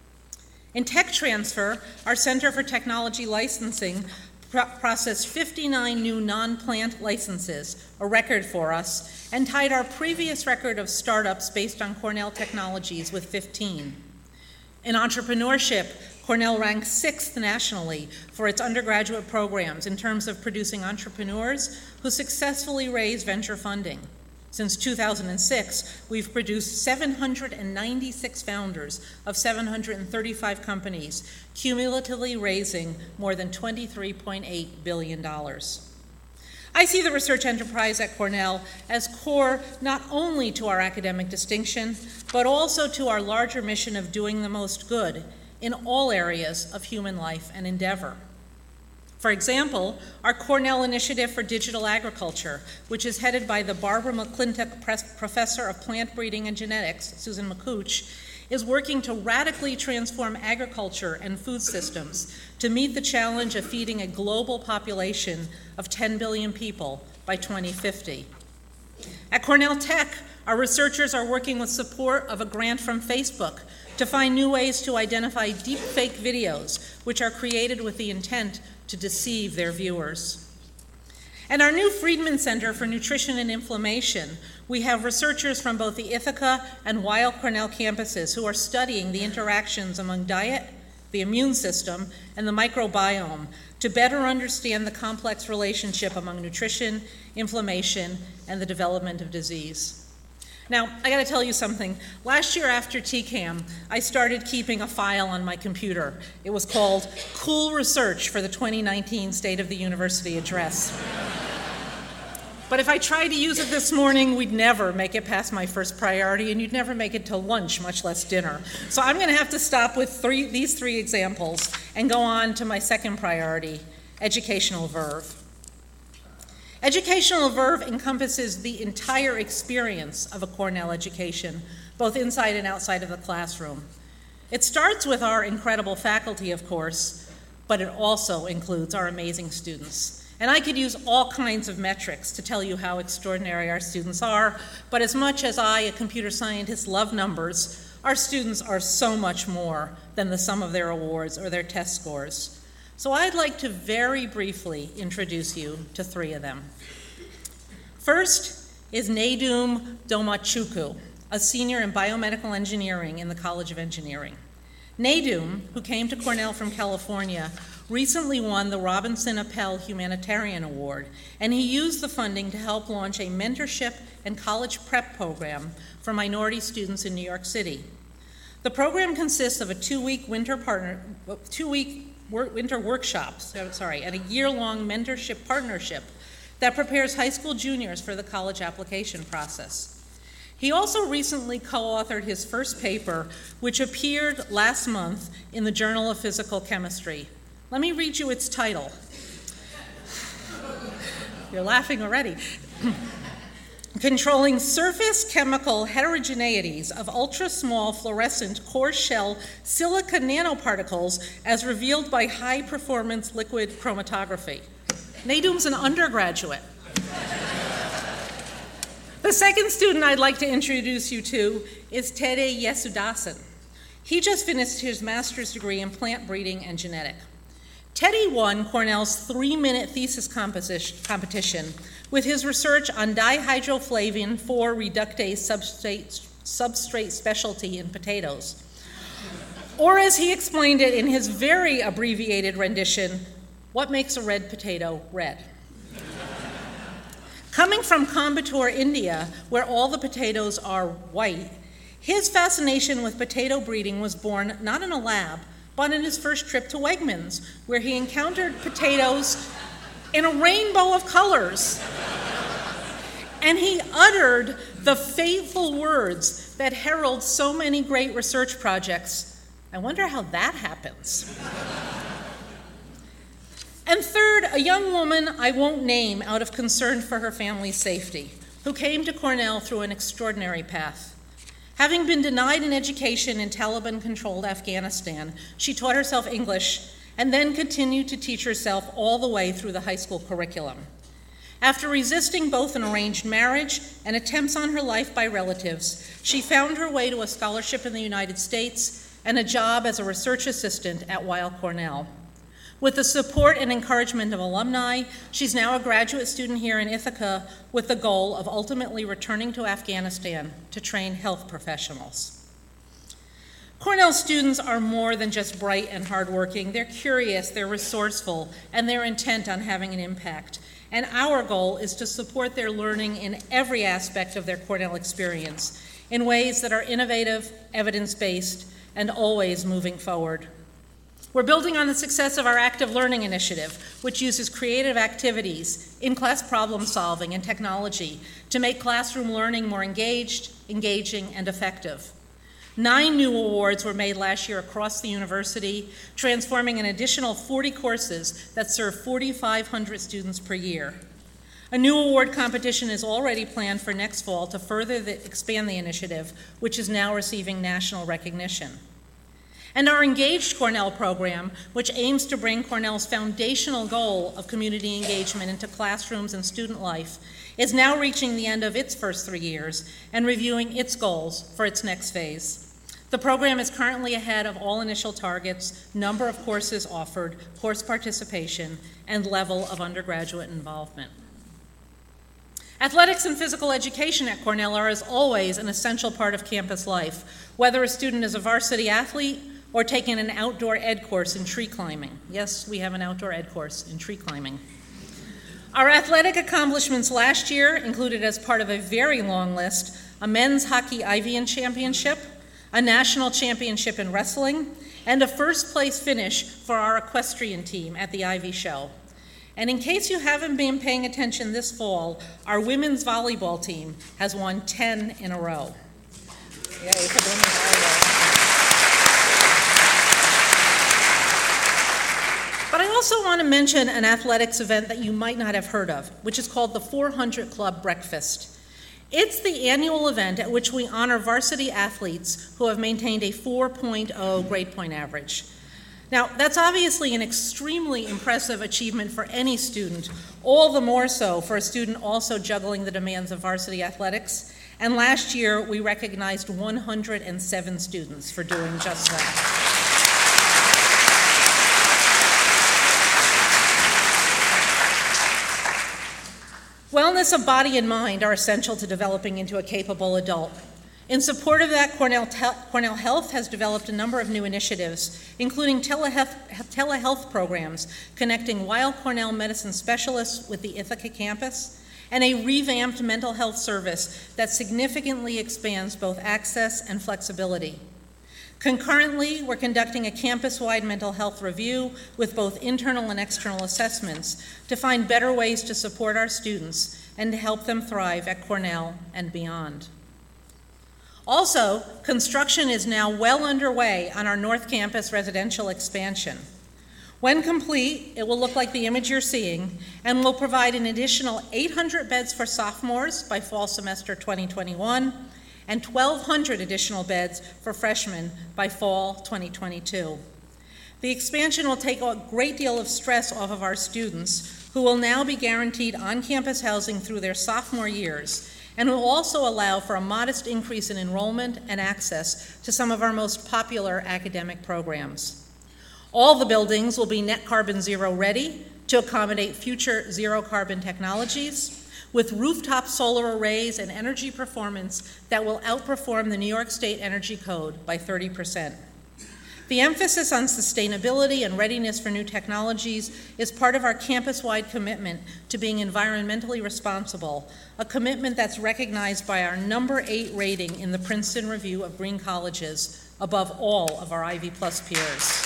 Speaker 3: In tech transfer, our Center for Technology Licensing processed 59 new non-plant licenses, a record for us, and tied our previous record of startups based on Cornell technologies with 15. In entrepreneurship, Cornell ranked 6th nationally for its undergraduate programs in terms of producing entrepreneurs who successfully raise venture funding. Since 2006, we've produced 796 founders of 735 companies, cumulatively raising more than $23.8 billion. I see the research enterprise at Cornell as core not only to our academic distinction, but also to our larger mission of doing the most good in all areas of human life and endeavor. For example, our Cornell Initiative for Digital Agriculture, which is headed by the Barbara McClintock Professor of Plant Breeding and Genetics, Susan McCooch, is working to radically transform agriculture and food systems to meet the challenge of feeding a global population of 10 billion people by 2050. At Cornell Tech, our researchers are working with support of a grant from Facebook to find new ways to identify deepfake videos, which are created with the intent to deceive their viewers. At our new Friedman Center for Nutrition and Inflammation, we have researchers from both the Ithaca and Weill Cornell campuses who are studying the interactions among diet, the immune system, and the microbiome to better understand the complex relationship among nutrition, inflammation, and the development of disease. Now, I gotta tell you something. Last year after TCAM, I started keeping a file on my computer. It was called Cool Research for the 2019 State of the University Address. But if I tried to use it this morning, we'd never make it past my first priority, and you'd never make it to lunch, much less dinner. So I'm gonna have to stop with these three examples and go on to my second priority, educational verve. Educational verve encompasses the entire experience of a Cornell education, both inside and outside of the classroom. It starts with our incredible faculty, of course, but it also includes our amazing students. And I could use all kinds of metrics to tell you how extraordinary our students are, but as much as I, a computer scientist, love numbers, our students are so much more than the sum of their awards or their test scores. So I'd like to very briefly introduce you to three of them. First is Nedum Domachukwu, a senior in biomedical engineering in the College of Engineering. Nedum, who came to Cornell from California, recently won the Robinson Appel Humanitarian Award, and he used the funding to help launch a mentorship and college prep program for minority students in New York City. The program consists of a two-week winter workshops, and a year-long mentorship partnership that prepares high school juniors for the college application process. He also recently co-authored his first paper, which appeared last month in the Journal of Physical Chemistry. Let me read you its title. You're laughing already. Controlling surface chemical heterogeneities of ultra-small fluorescent core shell silica nanoparticles as revealed by high-performance liquid chromatography. Nedum's an undergraduate. The second student I'd like to introduce you to is Tede Yesudasan. He just finished his master's degree in plant breeding and genetic. Teddy won Cornell's 3-minute thesis competition with his research on dihydroflavin 4 reductase substrate specialty in potatoes. Or as he explained it in his very abbreviated rendition, what makes a red potato red? Coming from Coimbatore, India, where all the potatoes are white, his fascination with potato breeding was born not in a lab, but in his first trip to Wegmans, where he encountered potatoes in a rainbow of colors. And he uttered the fateful words that herald so many great research projects. I wonder how that happens. And third, a young woman I won't name out of concern for her family's safety, who came to Cornell through an extraordinary path. Having been denied an education in Taliban-controlled Afghanistan, she taught herself English and then continued to teach herself all the way through the high school curriculum. After resisting both an arranged marriage and attempts on her life by relatives, she found her way to a scholarship in the United States and a job as a research assistant at Weill Cornell. With the support and encouragement of alumni, she's now a graduate student here in Ithaca with the goal of ultimately returning to Afghanistan to train health professionals. Cornell students are more than just bright and hardworking. They're curious, they're resourceful, and they're intent on having an impact. And our goal is to support their learning in every aspect of their Cornell experience in ways that are innovative, evidence-based, and always moving forward. We're building on the success of our Active Learning Initiative, which uses creative activities, in-class problem solving, and technology to make classroom learning more engaged, engaging, and effective. 9 new awards were made last year across the university, transforming an additional 40 courses that serve 4,500 students per year. A new award competition is already planned for next fall to further expand the initiative, which is now receiving national recognition. And our Engaged Cornell program, which aims to bring Cornell's foundational goal of community engagement into classrooms and student life, is now reaching the end of its first 3 years and reviewing its goals for its next phase. The program is currently ahead of all initial targets, number of courses offered, course participation, and level of undergraduate involvement. Athletics and physical education at Cornell are, as always, an essential part of campus life, whether a student is a varsity athlete or taking an outdoor ed course in tree climbing. Yes, we have an outdoor ed course in tree climbing. Our athletic accomplishments last year included, as part of a very long list, a men's hockey Ivian championship, a national championship in wrestling, and a first-place finish for our equestrian team at the Ivy Show. And in case you haven't been paying attention this fall, our women's volleyball team has won 10 in a row. Yay for women's volleyball. But I also want to mention an athletics event that you might not have heard of, which is called the 400 Club Breakfast. It's the annual event at which we honor varsity athletes who have maintained a 4.0 grade point average. Now, that's obviously an extremely impressive achievement for any student, all the more so for a student also juggling the demands of varsity athletics. And last year, we recognized 107 students for doing just that. Wellness of body and mind are essential to developing into a capable adult. In support of that, Cornell Health has developed a number of new initiatives, including telehealth programs connecting Weill Cornell medicine specialists with the Ithaca campus, and a revamped mental health service that significantly expands both access and flexibility. Concurrently, we're conducting a campus-wide mental health review with both internal and external assessments to find better ways to support our students and to help them thrive at Cornell and beyond. Also, construction is now well underway on our North Campus residential expansion. When complete, it will look like the image you're seeing and will provide an additional 800 beds for sophomores by fall semester 2021 and 1,200 additional beds for freshmen by fall 2022. The expansion will take a great deal of stress off of our students, who will now be guaranteed on-campus housing through their sophomore years, and will also allow for a modest increase in enrollment and access to some of our most popular academic programs. All the buildings will be net carbon zero ready to accommodate future zero carbon technologies, with rooftop solar arrays and energy performance that will outperform the New York State Energy Code by 30%. The emphasis on sustainability and readiness for new technologies is part of our campus-wide commitment to being environmentally responsible, a commitment that's recognized by our number 8 rating in the Princeton Review of Green Colleges, above all of our Ivy Plus peers.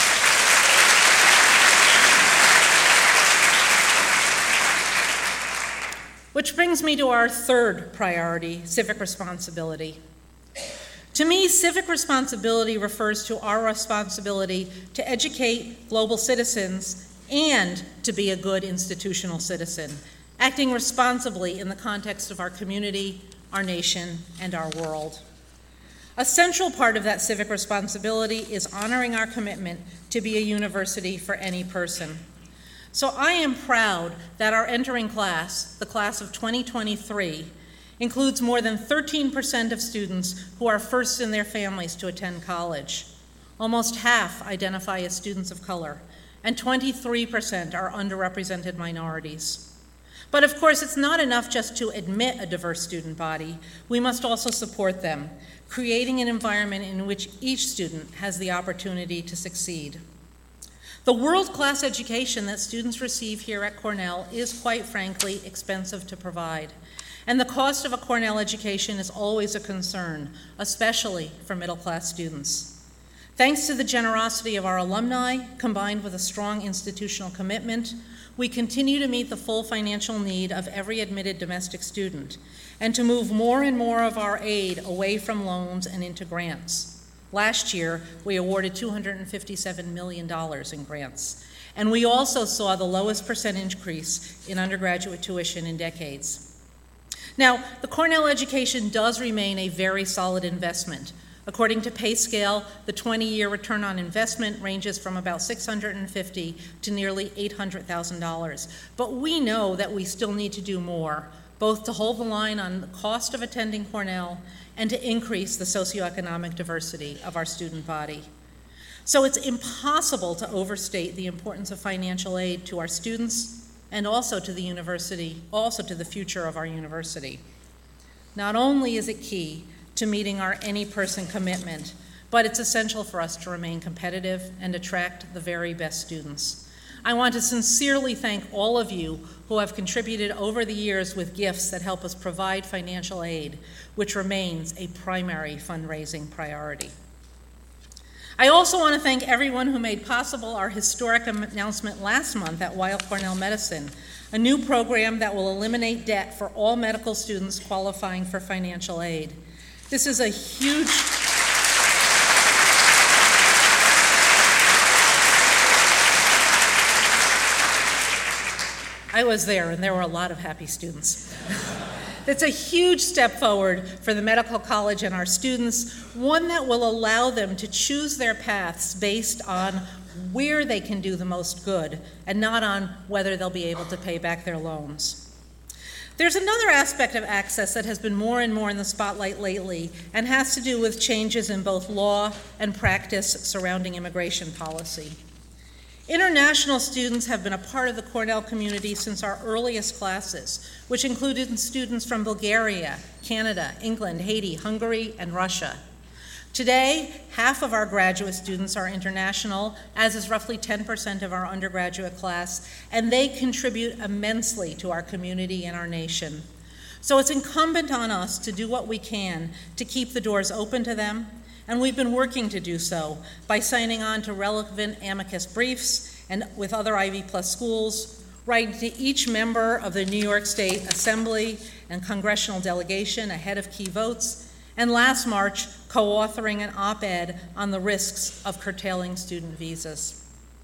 Speaker 3: Which brings me to our third priority, civic responsibility. To me, civic responsibility refers to our responsibility to educate global citizens and to be a good institutional citizen, acting responsibly in the context of our community, our nation, and our world. A central part of that civic responsibility is honoring our commitment to be a university for any person. So I am proud that our entering class, the class of 2023, includes more than 13% of students who are first in their families to attend college. Almost half identify as students of color, and 23% are underrepresented minorities. But of course, it's not enough just to admit a diverse student body. We must also support them, creating an environment in which each student has the opportunity to succeed. The world-class education that students receive here at Cornell is, quite frankly, expensive to provide. And the cost of a Cornell education is always a concern, especially for middle-class students. Thanks to the generosity of our alumni, combined with a strong institutional commitment, we continue to meet the full financial need of every admitted domestic student, and to move more and more of our aid away from loans and into grants. Last year, we awarded $257 million in grants, and we also saw the lowest percentage increase in undergraduate tuition in decades. Now, the Cornell education does remain a very solid investment. According to PayScale, the 20-year return on investment ranges from about $650,000 to nearly $800,000. But we know that we still need to do more, both to hold the line on the cost of attending Cornell and to increase the socioeconomic diversity of our student body. So it's impossible to overstate the importance of financial aid to our students and also to the university, also to the future of our university. Not only is it key to meeting our any-person commitment, but it's essential for us to remain competitive and attract the very best students. I want to sincerely thank all of you who have contributed over the years with gifts that help us provide financial aid, which remains a primary fundraising priority. I also want to thank everyone who made possible our historic announcement last month at Weill Cornell Medicine, a new program that will eliminate debt for all medical students qualifying for financial aid. This is a huge... I was there, and there were a lot of happy students. It's a huge step forward for the medical college and our students, one that will allow them to choose their paths based on where they can do the most good, and not on whether they'll be able to pay back their loans. There's another aspect of access that has been more and more in the spotlight lately and has to do with changes in both law and practice surrounding immigration policy. International students have been a part of the Cornell community since our earliest classes, which included students from Bulgaria, Canada, England, Haiti, Hungary, and Russia. Today, half of our graduate students are international, as is roughly 10% of our undergraduate class, and they contribute immensely to our community and our nation. So it's incumbent on us to do what we can to keep the doors open to them, and we've been working to do so by signing on to relevant amicus briefs and with other Ivy Plus schools, writing to each member of the New York State Assembly and congressional delegation ahead of key votes, and last March, co-authoring an op-ed on the risks of curtailing student visas.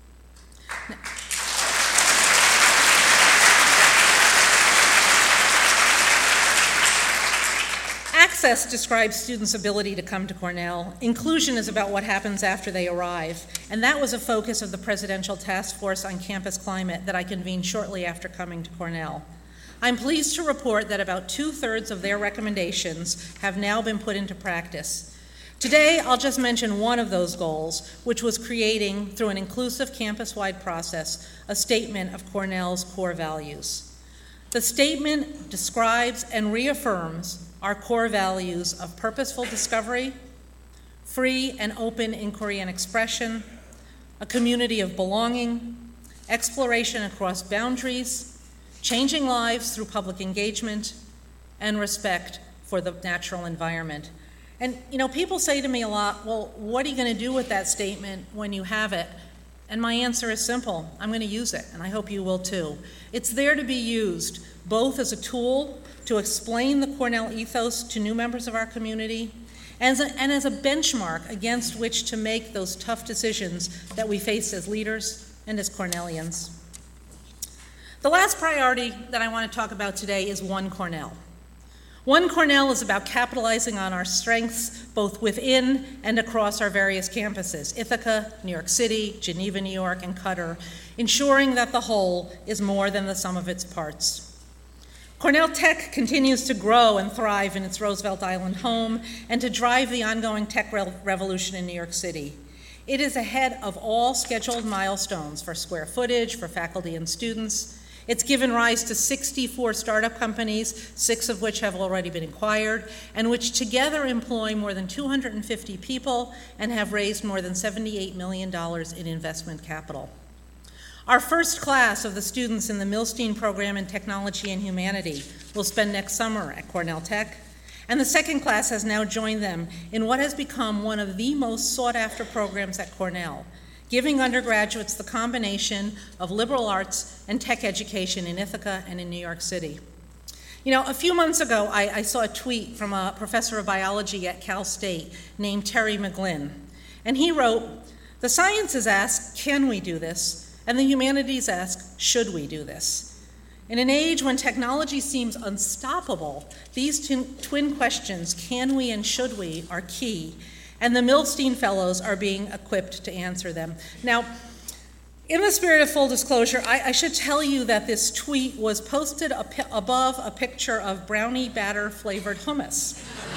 Speaker 3: Access describes students' ability to come to Cornell. Inclusion is about what happens after they arrive, and that was a focus of the Presidential Task Force on Campus Climate that I convened shortly after coming to Cornell. I'm pleased to report that about 2/3 of their recommendations have now been put into practice. Today, I'll just mention one of those goals, which was creating, through an inclusive campus-wide process, a statement of Cornell's core values. The statement describes and reaffirms our core values of purposeful discovery, free and open inquiry and expression, a community of belonging, exploration across boundaries, changing lives through public engagement, and respect for the natural environment. And, people say to me a lot, well, what are you going to do with that statement when you have it? And my answer is simple. I'm going to use it, and I hope you will too. It's there to be used both as a tool to explain the Cornell ethos to new members of our community, and as a benchmark against which to make those tough decisions that we face as leaders and as Cornellians. The last priority that I want to talk about today is One Cornell. One Cornell is about capitalizing on our strengths both within and across our various campuses, Ithaca, New York City, Geneva, New York, and Qatar, ensuring that the whole is more than the sum of its parts. Cornell Tech continues to grow and thrive in its Roosevelt Island home and to drive the ongoing tech revolution in New York City. It is ahead of all scheduled milestones for square footage, for faculty and students. It's given rise to 64 startup companies, 6 of which have already been acquired, and which together employ more than 250 people and have raised more than $78 million in investment capital. Our first class of the students in the Milstein Program in Technology and Humanity will spend next summer at Cornell Tech, and the second class has now joined them in what has become one of the most sought-after programs at Cornell, giving undergraduates the combination of liberal arts and tech education in Ithaca and in New York City. You know, a few months ago, I saw a tweet from a professor of biology at Cal State named Terry McGlynn, and he wrote, "The sciences ask, can we do this? And the humanities ask, should we do this?" In an age when technology seems unstoppable, these twin questions, can we and should we, are key, and the Milstein Fellows are being equipped to answer them. Now, in the spirit of full disclosure, I should tell you that this tweet was posted above a picture of brownie batter flavored hummus.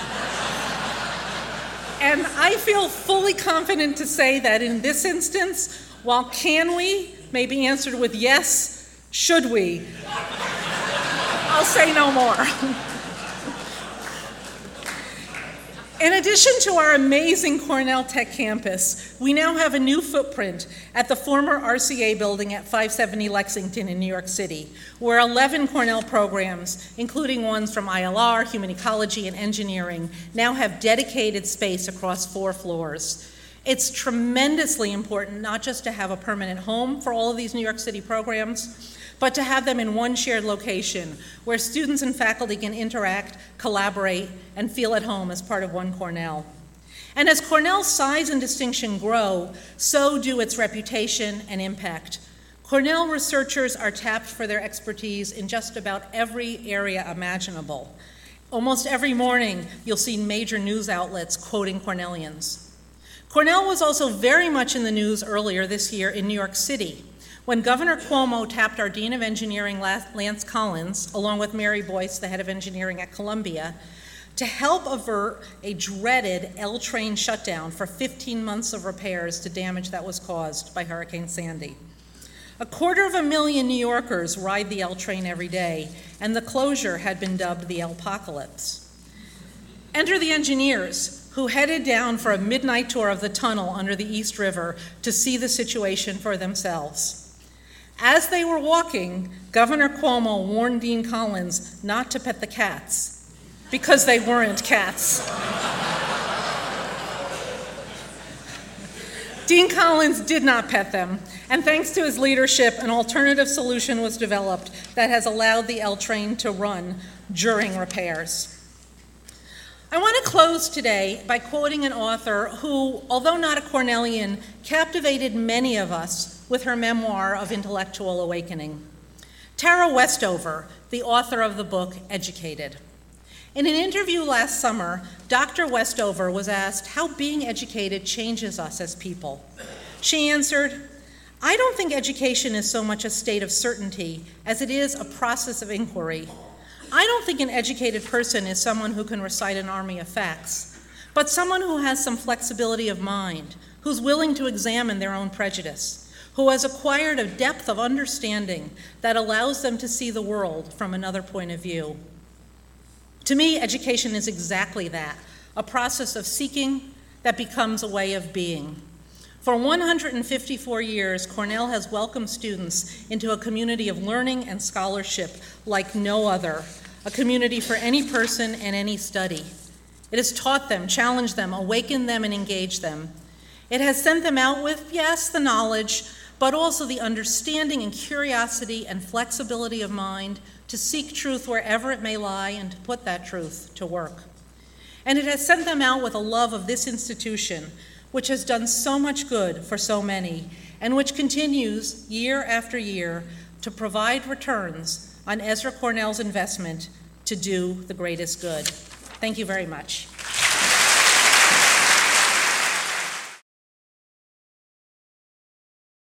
Speaker 3: And I feel fully confident to say that in this instance, while can we may be answered with yes, should we? I'll say no more. In addition to our amazing Cornell Tech campus, we now have a new footprint at the former RCA building at 570 Lexington in New York City, where 11 Cornell programs, including ones from ILR, Human Ecology, and Engineering, now have dedicated space across 4 floors. It's tremendously important not just to have a permanent home for all of these New York City programs, but to have them in one shared location where students and faculty can interact, collaborate, and feel at home as part of one Cornell. And as Cornell's size and distinction grow, so do its reputation and impact. Cornell researchers are tapped for their expertise in just about every area imaginable. Almost every morning, you'll see major news outlets quoting Cornellians. Cornell was also very much in the news earlier this year in New York City, when Governor Cuomo tapped our Dean of Engineering, Lance Collins, along with Mary Boyce, the head of engineering at Columbia, to help avert a dreaded L train shutdown for 15 months of repairs to damage that was caused by Hurricane Sandy. 250,000 New Yorkers ride the L train every day, and the closure had been dubbed the L-pocalypse. Enter the engineers, who headed down for a midnight tour of the tunnel under the East River to see the situation for themselves. As they were walking, Governor Cuomo warned Dean Collins not to pet the cats, because they weren't cats. Dean Collins did not pet them, and thanks to his leadership, an alternative solution was developed that has allowed the L train to run during repairs. I want to close today by quoting an author who, although not a Cornellian, captivated many of us with her memoir of intellectual awakening. Tara Westover, the author of the book Educated. In an interview last summer, Dr. Westover was asked how being educated changes us as people. She answered, "I don't think education is so much a state of certainty as it is a process of inquiry. I don't think an educated person is someone who can recite an army of facts, but someone who has some flexibility of mind, who's willing to examine their own prejudice, who has acquired a depth of understanding that allows them to see the world from another point of view." To me, education is exactly that, a process of seeking that becomes a way of being. For 154 years, Cornell has welcomed students into a community of learning and scholarship like no other, a community for any person and any study. It has taught them, challenged them, awakened them, and engaged them. It has sent them out with, yes, the knowledge, but also the understanding and curiosity and flexibility of mind to seek truth wherever it may lie and to put that truth to work. And it has sent them out with a love of this institution, which has done so much good for so many, and which continues year after year to provide returns on Ezra Cornell's investment to do the greatest good. Thank you very much.